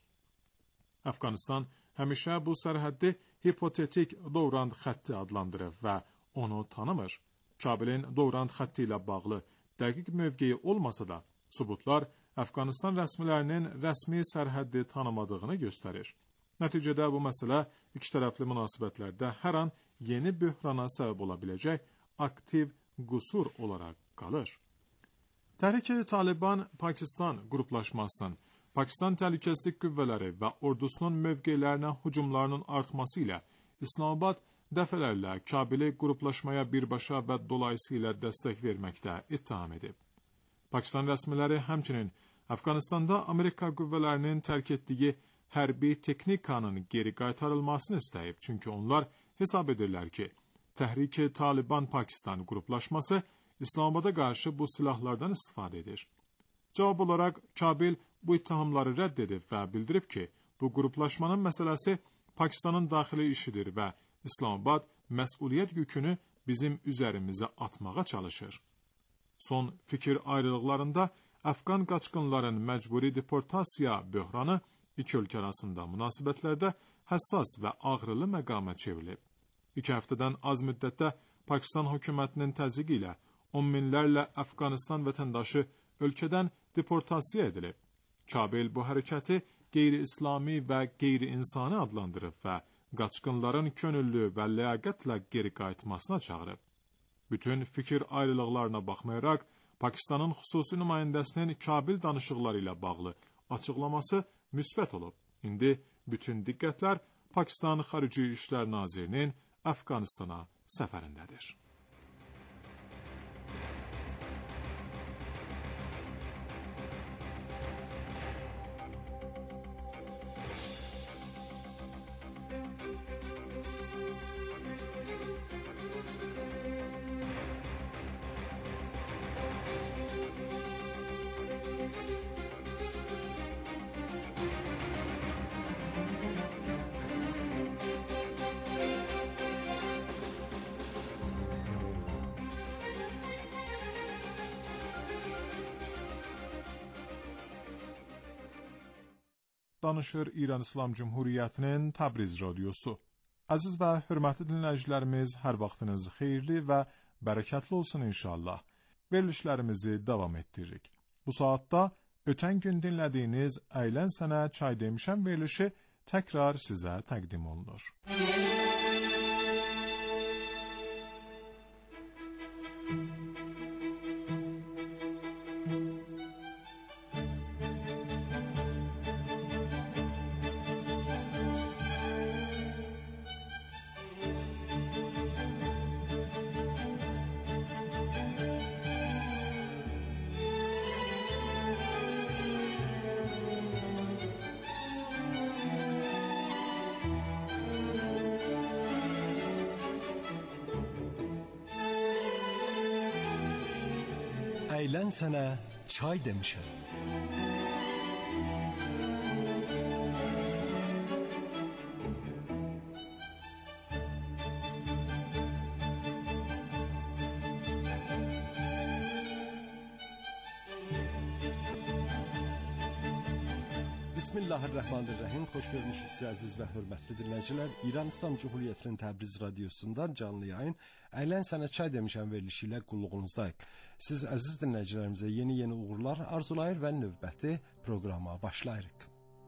Afqanistan həmişə bu sərhəddi hipotetik Dövrənd xətti adlandırıb və onu tanımır. Kabilin Dövrənd xətti ilə bağlı dəqiq mövqeyi olmasa da, sübutlar Afqanistan rəsmilərinin rəsmi sərhəddi tanımadığını göstərir. Nəticədə bu məsələ ikitərəfli münasibətlərdə hər an yeni böhrana səbəb ola biləcək aktiv qüsur olaraq qalır. Təhrik-i Taliban-Pakistan qruplaşmasının, Pakistan Təhlükəsizlik Qüvvələri və ordusunun mövqelərinə hücumlarının artması ilə İslamabad dəfələrlə Kabili qruplaşmaya birbaşa və dolayısıyla dəstək verməkdə ittiham edib. Pakistan rəsmiləri həmçinin Afqanistanda Amerika qüvvələrinin tərk etdiyi hərbi texnikanın geri qaytarılmasını istəyib, çünki onlar hesab edirlər ki, Təhrik-i Taliban-Pakistan qruplaşması İslamabada qarşı bu silahlardan istifadə edir. Cavab olaraq Kabil bu ittihamları rədd edib və bildirib ki, bu qruplaşmanın məsələsi Pakistanın daxili işidir və İslamabad məsuliyyət yükünü bizim üzərimizə atmağa çalışır. Son fikir ayrılıqlarında Əfqan qaçqınların məcburi deportasiya böhranı iki ölkə arasında münasibətlərdə həssas və ağrılı məqama çevrilib. 2 həftədən az müddətdə Pakistan hökumətinin təzyiqi ilə 10 minlərlə Əfqanistan vətəndaşı ölkədən deportasiya edilib. Kabil bu hərəkəti qeyri-İslami və qeyri-insani adlandırıb və qaçqınların könüllü və ləyaqətlə geri qayıtmasına çağırıb. Bütün fikir ayrılıqlarına baxmayaraq, Pakistanın xüsusi nümayəndəsinin Kabil danışıqları ilə bağlı açıqlaması müsbət olub. İndi bütün diqqətlər Pakistan Xarici İşlər Nazirinin Əfqanistana səfərindədir. Danışır İran İslam Cumhuriyyətinin Təbriz radiosu. Əziz və hörmətli dinləyicilərimiz, hər vaxtınız xeyirli və bərəkətli olsun inşallah. Verilişlərimizi davam etdiririk. Bu saatda ötən gün dinlədiyiniz Əylən sənə çay demişəm verilişi təkrar sizə təqdim olunur. Əylən sənə çay demişəm. Bismillahirrahmanirrahim. Xoş görmüşük siz əziz və hörmətli dinləyicilər. İran İslam Cumhuriyyətinin Təbriz radiosundan canlı yayın Əylən sənə çay demişəm verilişi ilə qulluğunuzdayıq. Siz əziz dinləyicilərimizə yeni uğurlar arzulayır və növbəti proqrama başlayırıq.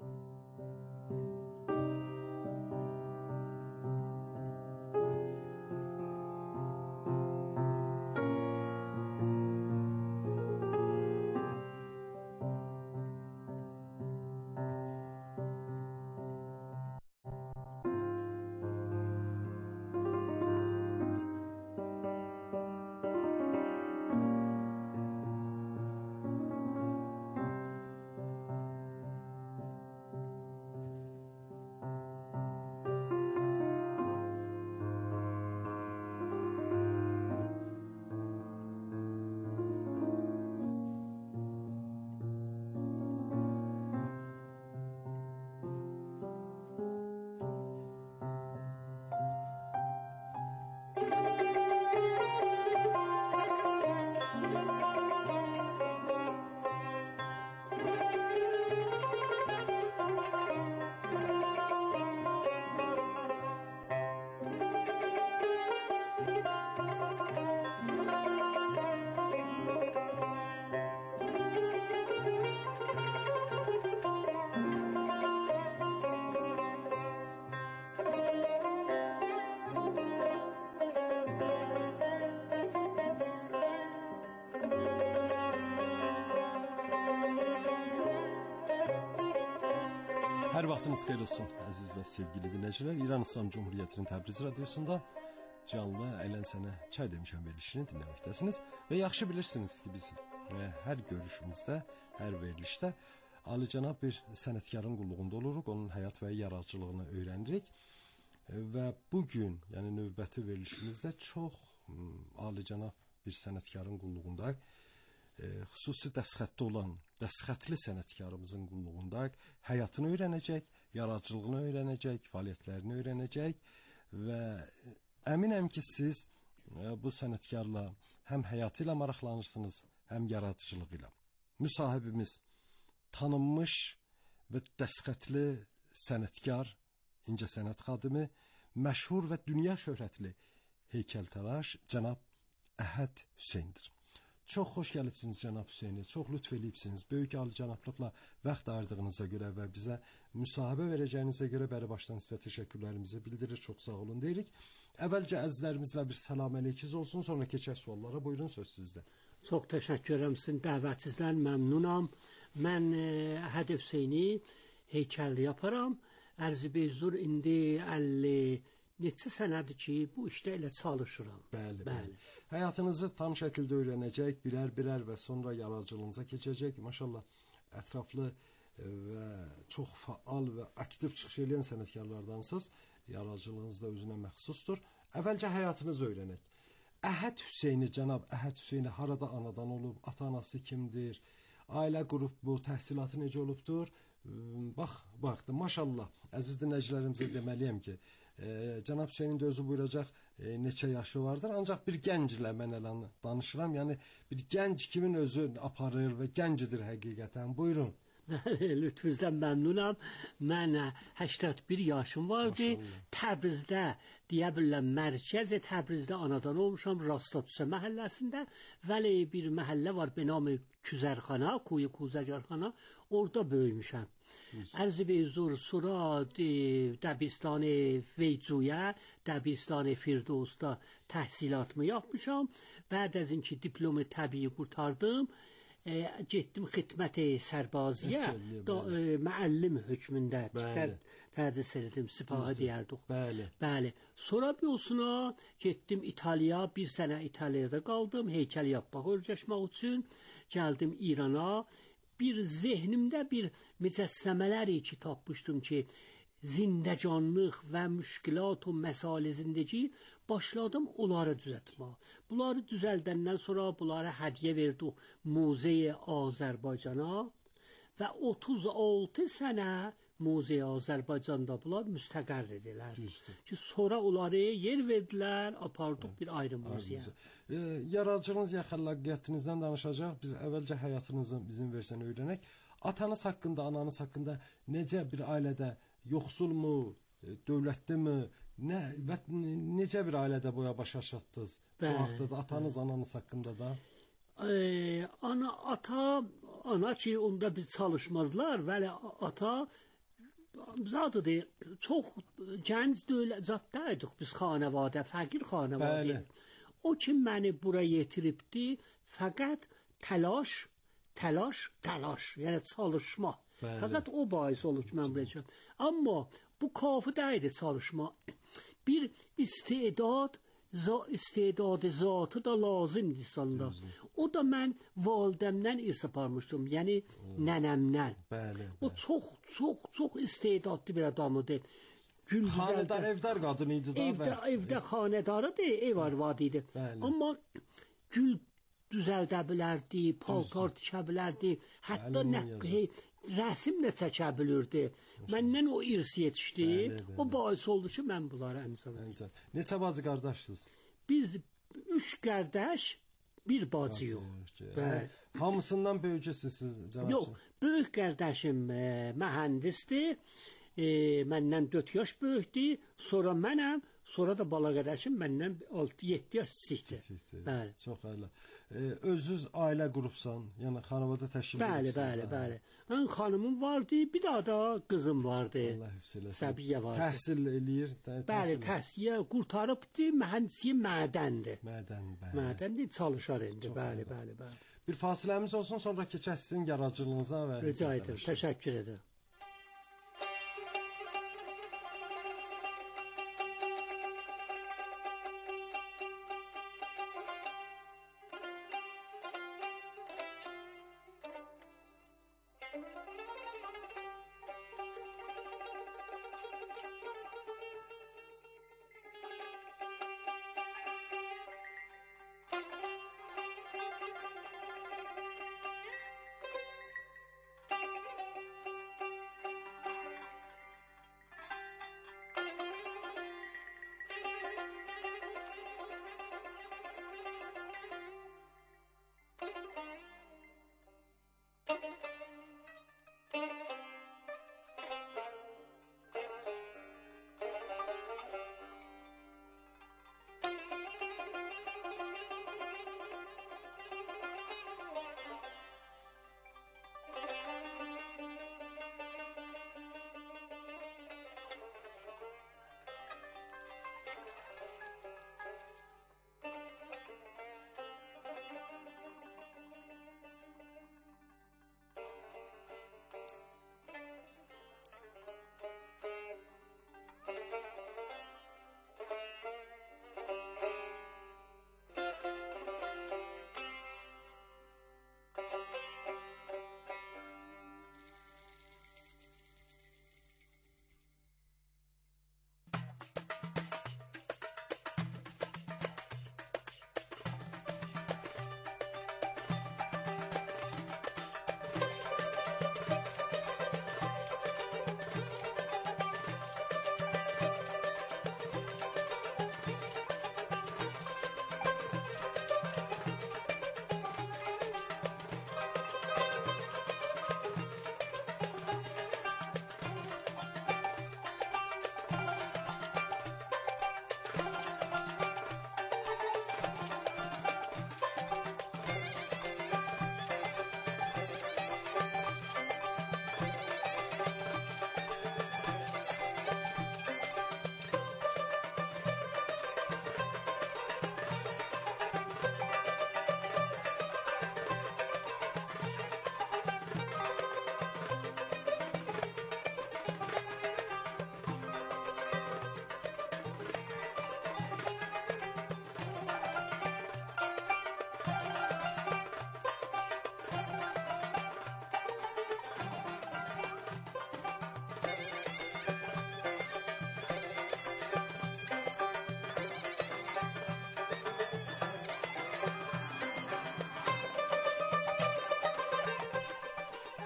Hər vaxtınız xeyir olsun, əziz və sevgili dinləyicilər. İran İslam Cumhuriyyətinin Təbriz radiosunda canlı Əylən sənə çay demişəm verilişini dinləməkdəsiniz. Və yaxşı bilirsiniz ki, biz hər görüşümüzdə, hər verilişdə alicənab bir sənətkarın qulluğunda oluruq, onun həyat və yaradıcılığını öyrənirik. Və bugün, yəni növbəti verilişimizdə çox alicənab bir sənətkarın qulluğundayıq. Xüsusi dəstxətdə olan dəstxətli sənətkarımızın qulluğunda həyatını öyrənəcək, yaradıcılığını öyrənəcək, fəaliyyətlərini öyrənəcək və əminəm ki, siz bu sənətkarla həm həyatı ilə maraqlanırsınız, həm yaradıcılığı ilə. Müsahibimiz tanınmış və dəstxətli sənətkar, incəsənət xadimi, məşhur və dünya şöhrətli heykəltaraş cənab Əhəd Hüseyndir. Çox xoş gəlibsiniz cənab Hüseyni, çox lütf eləyibsiniz. Böyük ali cənablıqla vaxt ayırdığınıza görə və bizə müsahibə verəcəyinizə görə bəri başdan sizə təşəkkürlərimizi bildirir. Çox sağ olun deyirik. Əvvəlcə əzizlərimizlə bir salam əleyküz olsun, sonra keçək suallara. Buyurun, söz sizdə. Çox təşəkkür edirəm sizin dəvətinizdən, məmnunam. Mən Əhəd Hüseyni heykəl yaparam. Ərzi bezdur indi 50 neçə sənədir ki, bu işdə elə çalışıram. Bəli. Həyatınızı tam şəkildə öyrənəcək, birər və sonra yaradıcılığınıza keçəcək. Maşallah, ətraflı və çox faal və aktiv çıxış edən sənətkarlardansınız. Yaradıcılığınız da özünə məxsusdur. Əvvəlcə həyatınızı öyrənək. Əhəd Hüseyni, cənab Əhəd Hüseyni harada anadan olub, ata-anası kimdir, ailə qrup bu, təhsilatı necə olubdur? Bax, maşallah, əziz dinləyicilərimizə deməliyəm ki, cənab Hüseynin də özü buyuracaq neçə yaşı vardır, ancaq bir gənclə mən elə danışıram, yəni bir gənc kimin özü aparır və gəncidir həqiqətən. Buyurun. Lütfünüzdən məmnunam. Mən 81 yaşım vardı. Təbrizdə deyə bilərəm, mərkəz Təbrizdə anadan olmuşam, Rastatüsə məhəlləsində. Vəli bir məhəllə var, benamı Küzərxana, Kuyu Kuzərxana. Orada böyümüşəm. Ərzi bezdur, sonra dəbiristان Veycuyə, dəbiristان Firdevsdə təhsilatımı yapmışam. Bəd az اینکه diplomu təbii qurtardım, getdim xidmət-i sərbaziyə, müəllim hökmündə tədris etdim, sipahı deyərdik. Bəli. Sonra bir olsuna getdim İtaliya, bir sənə İtaliyada qaldım, heykəl yapmaq öyrəşmək üçün. Gəldim İrana. Bir zehnimdə bir mücəssəmələri ki tapmışdım ki, zindəcanlıq və müşkilat və məsail zindəgi başladım onları düzəltmək. Bunları düzəldəndən sonra bunları hədiyyə verdik Muzey Azərbaycana və 36 sənə Muzey Azərbaycanda bunlar müstəqər edilər. Ki sonra onları yer verdilər, apardıq bir ayrı muzeyə. Yaradıcılığınız ya xəllaqiyyətinizdən danışacaq. Biz əvvəlcə həyatınızı bizim versən öyrənək. Atanız haqqında, ananız haqqında necə bir ailədə, yoxsulmu, dövlətdimi, necə bir ailədə boya başa çatdınız? Bu haqda da atanız, ananız haqqında da. Ana ki onda biz çalışmazlar, vəli ata zatıdır, çox gənc dövlətdəydik biz xanəvadə, fəqir xanəvadə. O ki məni bura yetiribdi, fəqət təlaş, yəni çalışma. Fəqət o bahis olur ki, mən biləcəm. Amma bu kafi deyildi çalışma. Bir istedadı zatı da lazımdır sonunda. O da mən validəmdən irs aparmışdım, yəni nənəmdən. O çox istedadlı bir adamıdır. Xanədar, evdar qadın idi da. Evdə xanədarıdır, ev arvadı idi. Amma gül düzəldə bilərdi, paltar tikə bilərdi, hətta rəsim də çəkə bilirdi. Məndən o irs yetişdi. O bahis oldu ki, mən bunları əncam etdim. Neçə bacı qardaşsınız? Biz 3 qardaş, bir bacı yox. Hamısından böyüküsünüz siz, cənab? Yox, böyük qardaşım mühəndisdir. Məndən 4 yaş böyükdür. Sonra mənəm. Sonra da bala qardaşım məndən 6-7 yaş kiçikdir. Bəli. Çox əla. Özünüz ailə qrupsan, yəni xanavada təşkil edirsiniz. Bəli. Mən xanımım vardı, bir daha da qızım vardı. Allah hifz eləsin. Səbiyyə vardı. Təhsil eləyir. Bəli, təhsilə qurtarıbdı, mühəndisi mədəndir. Mədəndir, çalışar indi. Bəli. Bir fasiləmiz olsun, sonra keçək sizin yaradıcılığınıza və rica edirəm. Təşəkkür edirəm.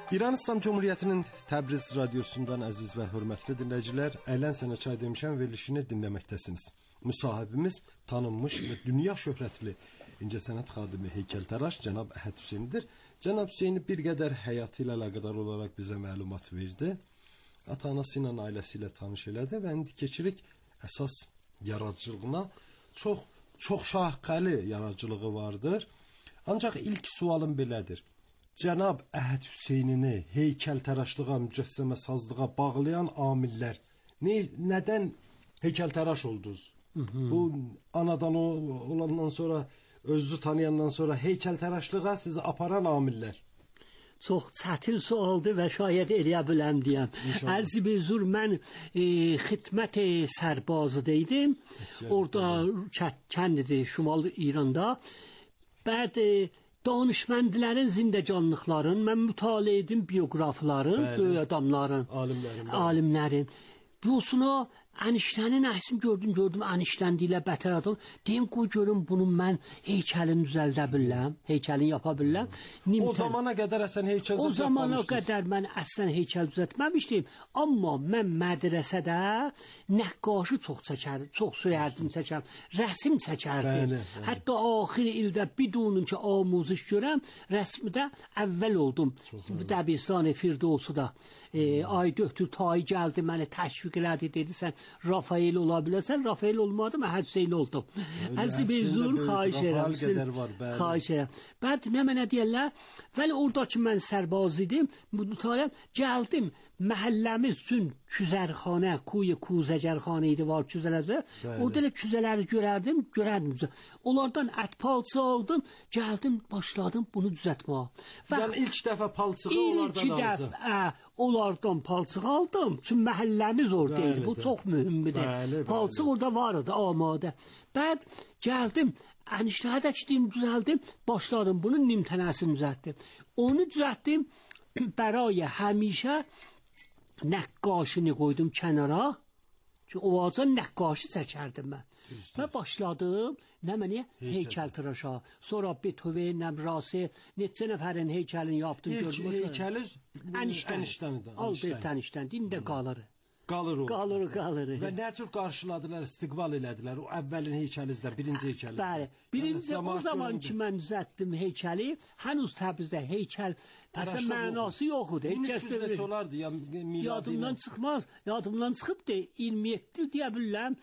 İran İslam Cumhuriyyətinin Təbriz radiosundan əziz və hörmətli dinləyicilər, Ələn sənə çay demişəm verilişini dinləməkdəsiniz. Müsahibimiz tanınmış və dünya şöhrətli incəsənət xadimi heykəltaraş cənab Əhəd Hüseyndir. Cənab Hüseyni bir qədər həyatı ilə əlaqədar olaraq bizə məlumat verdi. Ata-anası ilə, ailəsi ilə tanış elədi və indi keçirik əsas yaradıcılığına. Çox şahiqəli yaradıcılığı vardır. Ancaq ilk sualım belədir. Cənab Əhəd Hüseynini heykəltaraşlığa, mücəssəməsazlığa bağlayan amillər. Nədən heykəltaraş oldunuz? Bu anadan olandan sonra, özünüzü tanıyandan sonra heykəltaraşlığa sizi aparan amillər. Çox çətin sualdır və şayad eləyə biləm deyəm. Ərzi bir zur mən xidmət sərbazıdaydım. Orada kəndidir Şimal İranda. Bəd danışməndilərin zindəcanlıqların, mən mütaliə edim bioqrafların, böyük adamların, alimlərin. Busuna Eniştenin əhsin gördüm eniştendiyle beter adam. Deyim koy görüm bunun mən heykəlini düzəldə biləm, heykəlini yapa biləm. O zamana qədər əsən heykəl düzəltməmişdiniz. O zamana qədər mən əslən heykəl düzəltməmişdim. Amma mən mədrəsədə nəqqaşı çox söyərdim çəkərdim, rəsm çəkərdim. Hətta axir ildə bidunun ki amuzış görəm, rəsmdə əvvəl oldum. Dəbistan Firdevsu'da. Ay döktür tayı gəldi məni təşviq elədi, dedi sən Rafael ola bilərsən. Rafael olmadım, Əhəd Hüseyn oldum. Əzi bir zur xahiş edirəm. Xahiş edirəm. Bəd nə mənə deyirlər? Vəli oradakı mən sərbaz idim. Mütaliəm gəldim. Məhəlləmiz üçün küzərxanə, kuzəcərxanə idi var küzələrdə. Orada da küzələri görərdim. Onlardan ət palçı aldım. Gəldim, başladım bunu düzəltməyə. Yəni ilk dəfə palçığı onlardan aldın. Onlardan palçıq aldım. Çünki məhəlləmiz oradaydı. Bu çox mühümdür. Palçıq orada var idi, amadə. Bəd gəldim, eniştədə çidim düzəldim, başladım bunun nimtənəsini düzəltdim. Onu düzəltdim, برای همیشه نقاشini qoydum kənara. Ki o ağaca nəqqaşı çəkərdim mən. Və başladım nə heykəltıraşa. Sonra Beethoven, Rasi, neçə nəfərin heykəlini yapdım. İlk heykəli eniştənidən. Eniştənidən, indi qalır. Qalır o. Qalır. Və nə tür qarşıladılar, istiqbal elədilər o əvvəlin heykəlinizdən, birinci heykəlinizdən? Bəli. Birinci o zaman ki mən düzəltdim heykəli, hənuz Təbrizdə heykəl əslən mənası yox idi. 1300 olardı ya miladi. Yadımdan çıxıb da 27 il deyə bilirəm,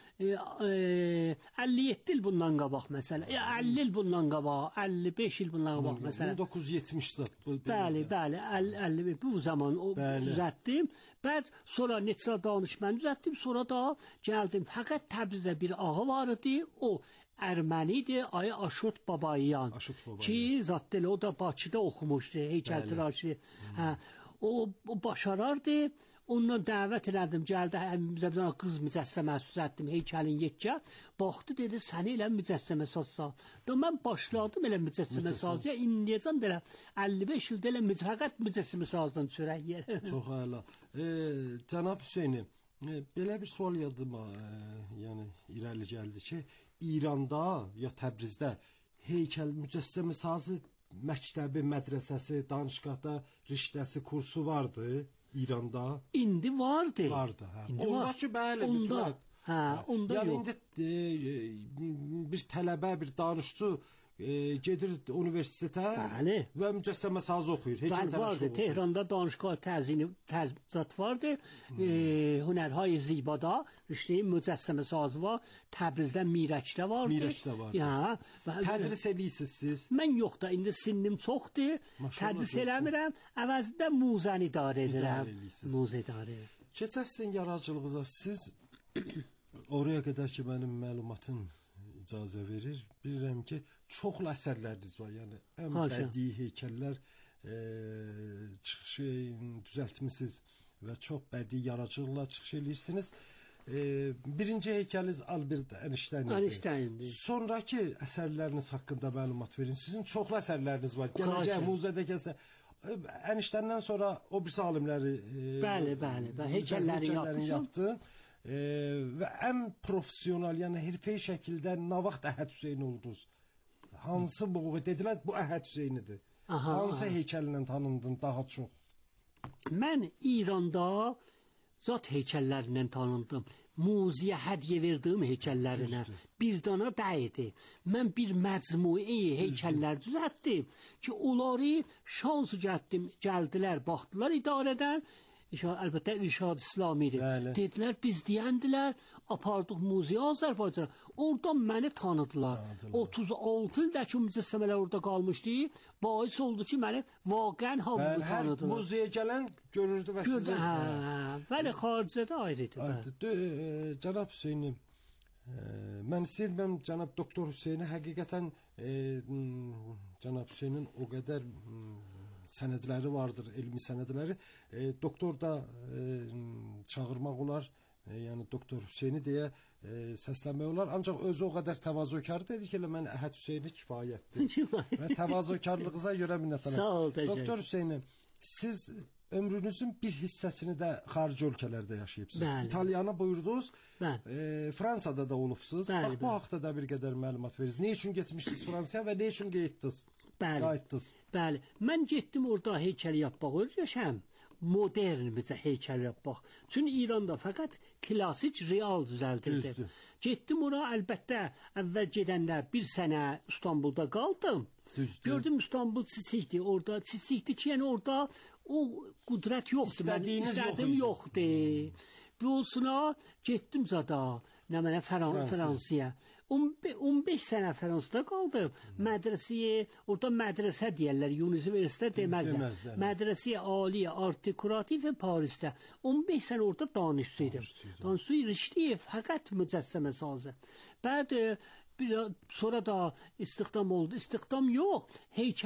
57 il bundan qabaq məsələ. 50 il bundan qabaq, 55 il bundan qabaq məsələ. 1970 Bəli, 50 bu zaman o düzəltdim. Bəd sonra neçə danışmən düzəltdim, sonra da gəldim. Fəqət Təbrizdə bir ağa var idi, o Ermənidir, Ayı Aşot Babayan. Ki zaten o da Bakıda oxumuşdu, heykəltıraşı. O başarardı. Ondan dəvət elədim, gəldi, bir qız mücəssəməsi düzəltdim, heykəlin yekə. Baxdı, dedi, səni elə mücəssəməsaz sal. Mən başladım elə mücəssəməsazıya, indiyəcəm də 55 ildə elə fəqət mücəssəməsazdan çörək yer. Çox əla. Cənab Hüseyni, belə bir sual yadıma irəli gəldi ki, İranda ya Təbrizdə heykəl mücəssəməsizı məktəbi, mədrəsəsi, danışqahda riştəsi kursu vardı İranda. İndi vardı. Vardı, hə. Ondakı bəli, bütün. Onda yəni yox. İndi bir tələbə, bir danışçı gedir universitetə və mücəssəməsazı oxuyur. Bəli, vardı. Tehranda danışqah təzminat vardı. Hünərhay Zibada, mücəssəməsazı var. Təbrizdə Mirəkdə vardı. Tədris edirsiniz siz? Mən yox da, indi sinnim çoxdur. Tədris eləmirəm. Əvəzində muzəni idarə edirəm. Muzə idarə edirəm. Keçərsin yaradıcılığınıza siz oraya qədər ki, mənim məlumatım icazə verir. Bilirəm ki, çoxlu əsərləriniz var. Yəni, ən bədii heykəllər çıxışı düzəltmişsiniz və çox bədii yaradıcılıqla çıxış edirsiniz. Birinci heykəliniz Albert Enişteyindir. Sonraki əsərləriniz haqqında məlumat verin. Sizin çoxlu əsərləriniz var. Gələcək muzeydə gəlsə, Enişteyin'dən sonra o birisi alimləri heykəlləri yaptı. Və ən profesional, yəni hirfəyi şəkildə nə vaxt Əhəd Hüseyn oldunuz? Hansı dedilər bu Əhəd Hüseynidir? Hansı heykəlindən tanındın daha çox? mən İranda zat heykəllərindən tanındım. Muziyə hədiyyə verdiyim heykəllərinə bir dana dəydi. Mən bir məcmuə heykəllər düzəltdim ki, onları şans gəldilər, baxdılar idarədən. Əlbəttə İrşad İslamidir. Dedilər, biz deyəndilər, apardıq Muziyə Azərbaycana. Oradan məni tanıdılar. 36 ildəki mücəssəmələr orada qalmışdı. Bais oldu ki, məni vaqən hamını tanıdılar. Hər Muziyə gələn görürdü və sizə... Bəli, xaricədə ayrıdır. Cənab Hüseynim, mən istəyirəm, cənab doktor Hüseyni həqiqətən cənab Hüseynin o qədər sənədləri vardır, elmi sənədləri. Doktor da çağırmaq olar, yəni doktor Hüseyni deyə səslənmək olar. Ancaq özü o qədər təvazökar dedi ki, mən Əhəd Hüseyni kifayətdir. Və təvazökarlığınıza görə minnətdaram. Sağ ol, təşəkkür. Doktor Hüseyni, siz ömrünüzün bir hissəsini də xarici ölkələrdə yaşayıbsınız. İtalyanı buyurdunuz, Fransada da olubsunuz. Bax, bu haqda da bir qədər məlumat verirsiniz. Ne üçün getmişsiniz Fransaya və ne üçün getdiniz? Bəli, mən getdim orada heykəl yapmaq, öyrəşəm. Modern bir heykəl yapmaq. Çünki İranda fəqət klasik, real düzəldildi. Getdim ora, əlbəttə, əvvəl gedəndə bir sənə İstanbulda qaldım. Gördüm İstanbul çiçikdir, orada çiçikdir ki, yəni orada o qudrət yoxdur. İstədiyim yoxdur. Bir olsuna getdim zada, nə mənə Fransaya. 15 sənə Fransada qaldım. Mədrəsiyə, orada mədrəsə deyərlər, universitet deməzlər. Mədrəsiyə aliyə, artikurativ Parisdə. 15 sənə orada danışsaydım. Danışsaydım, riştiyə fəqət mücəssəmə sazı. Bəd sonra da istihdam oldu. İstihdam yox, heykəl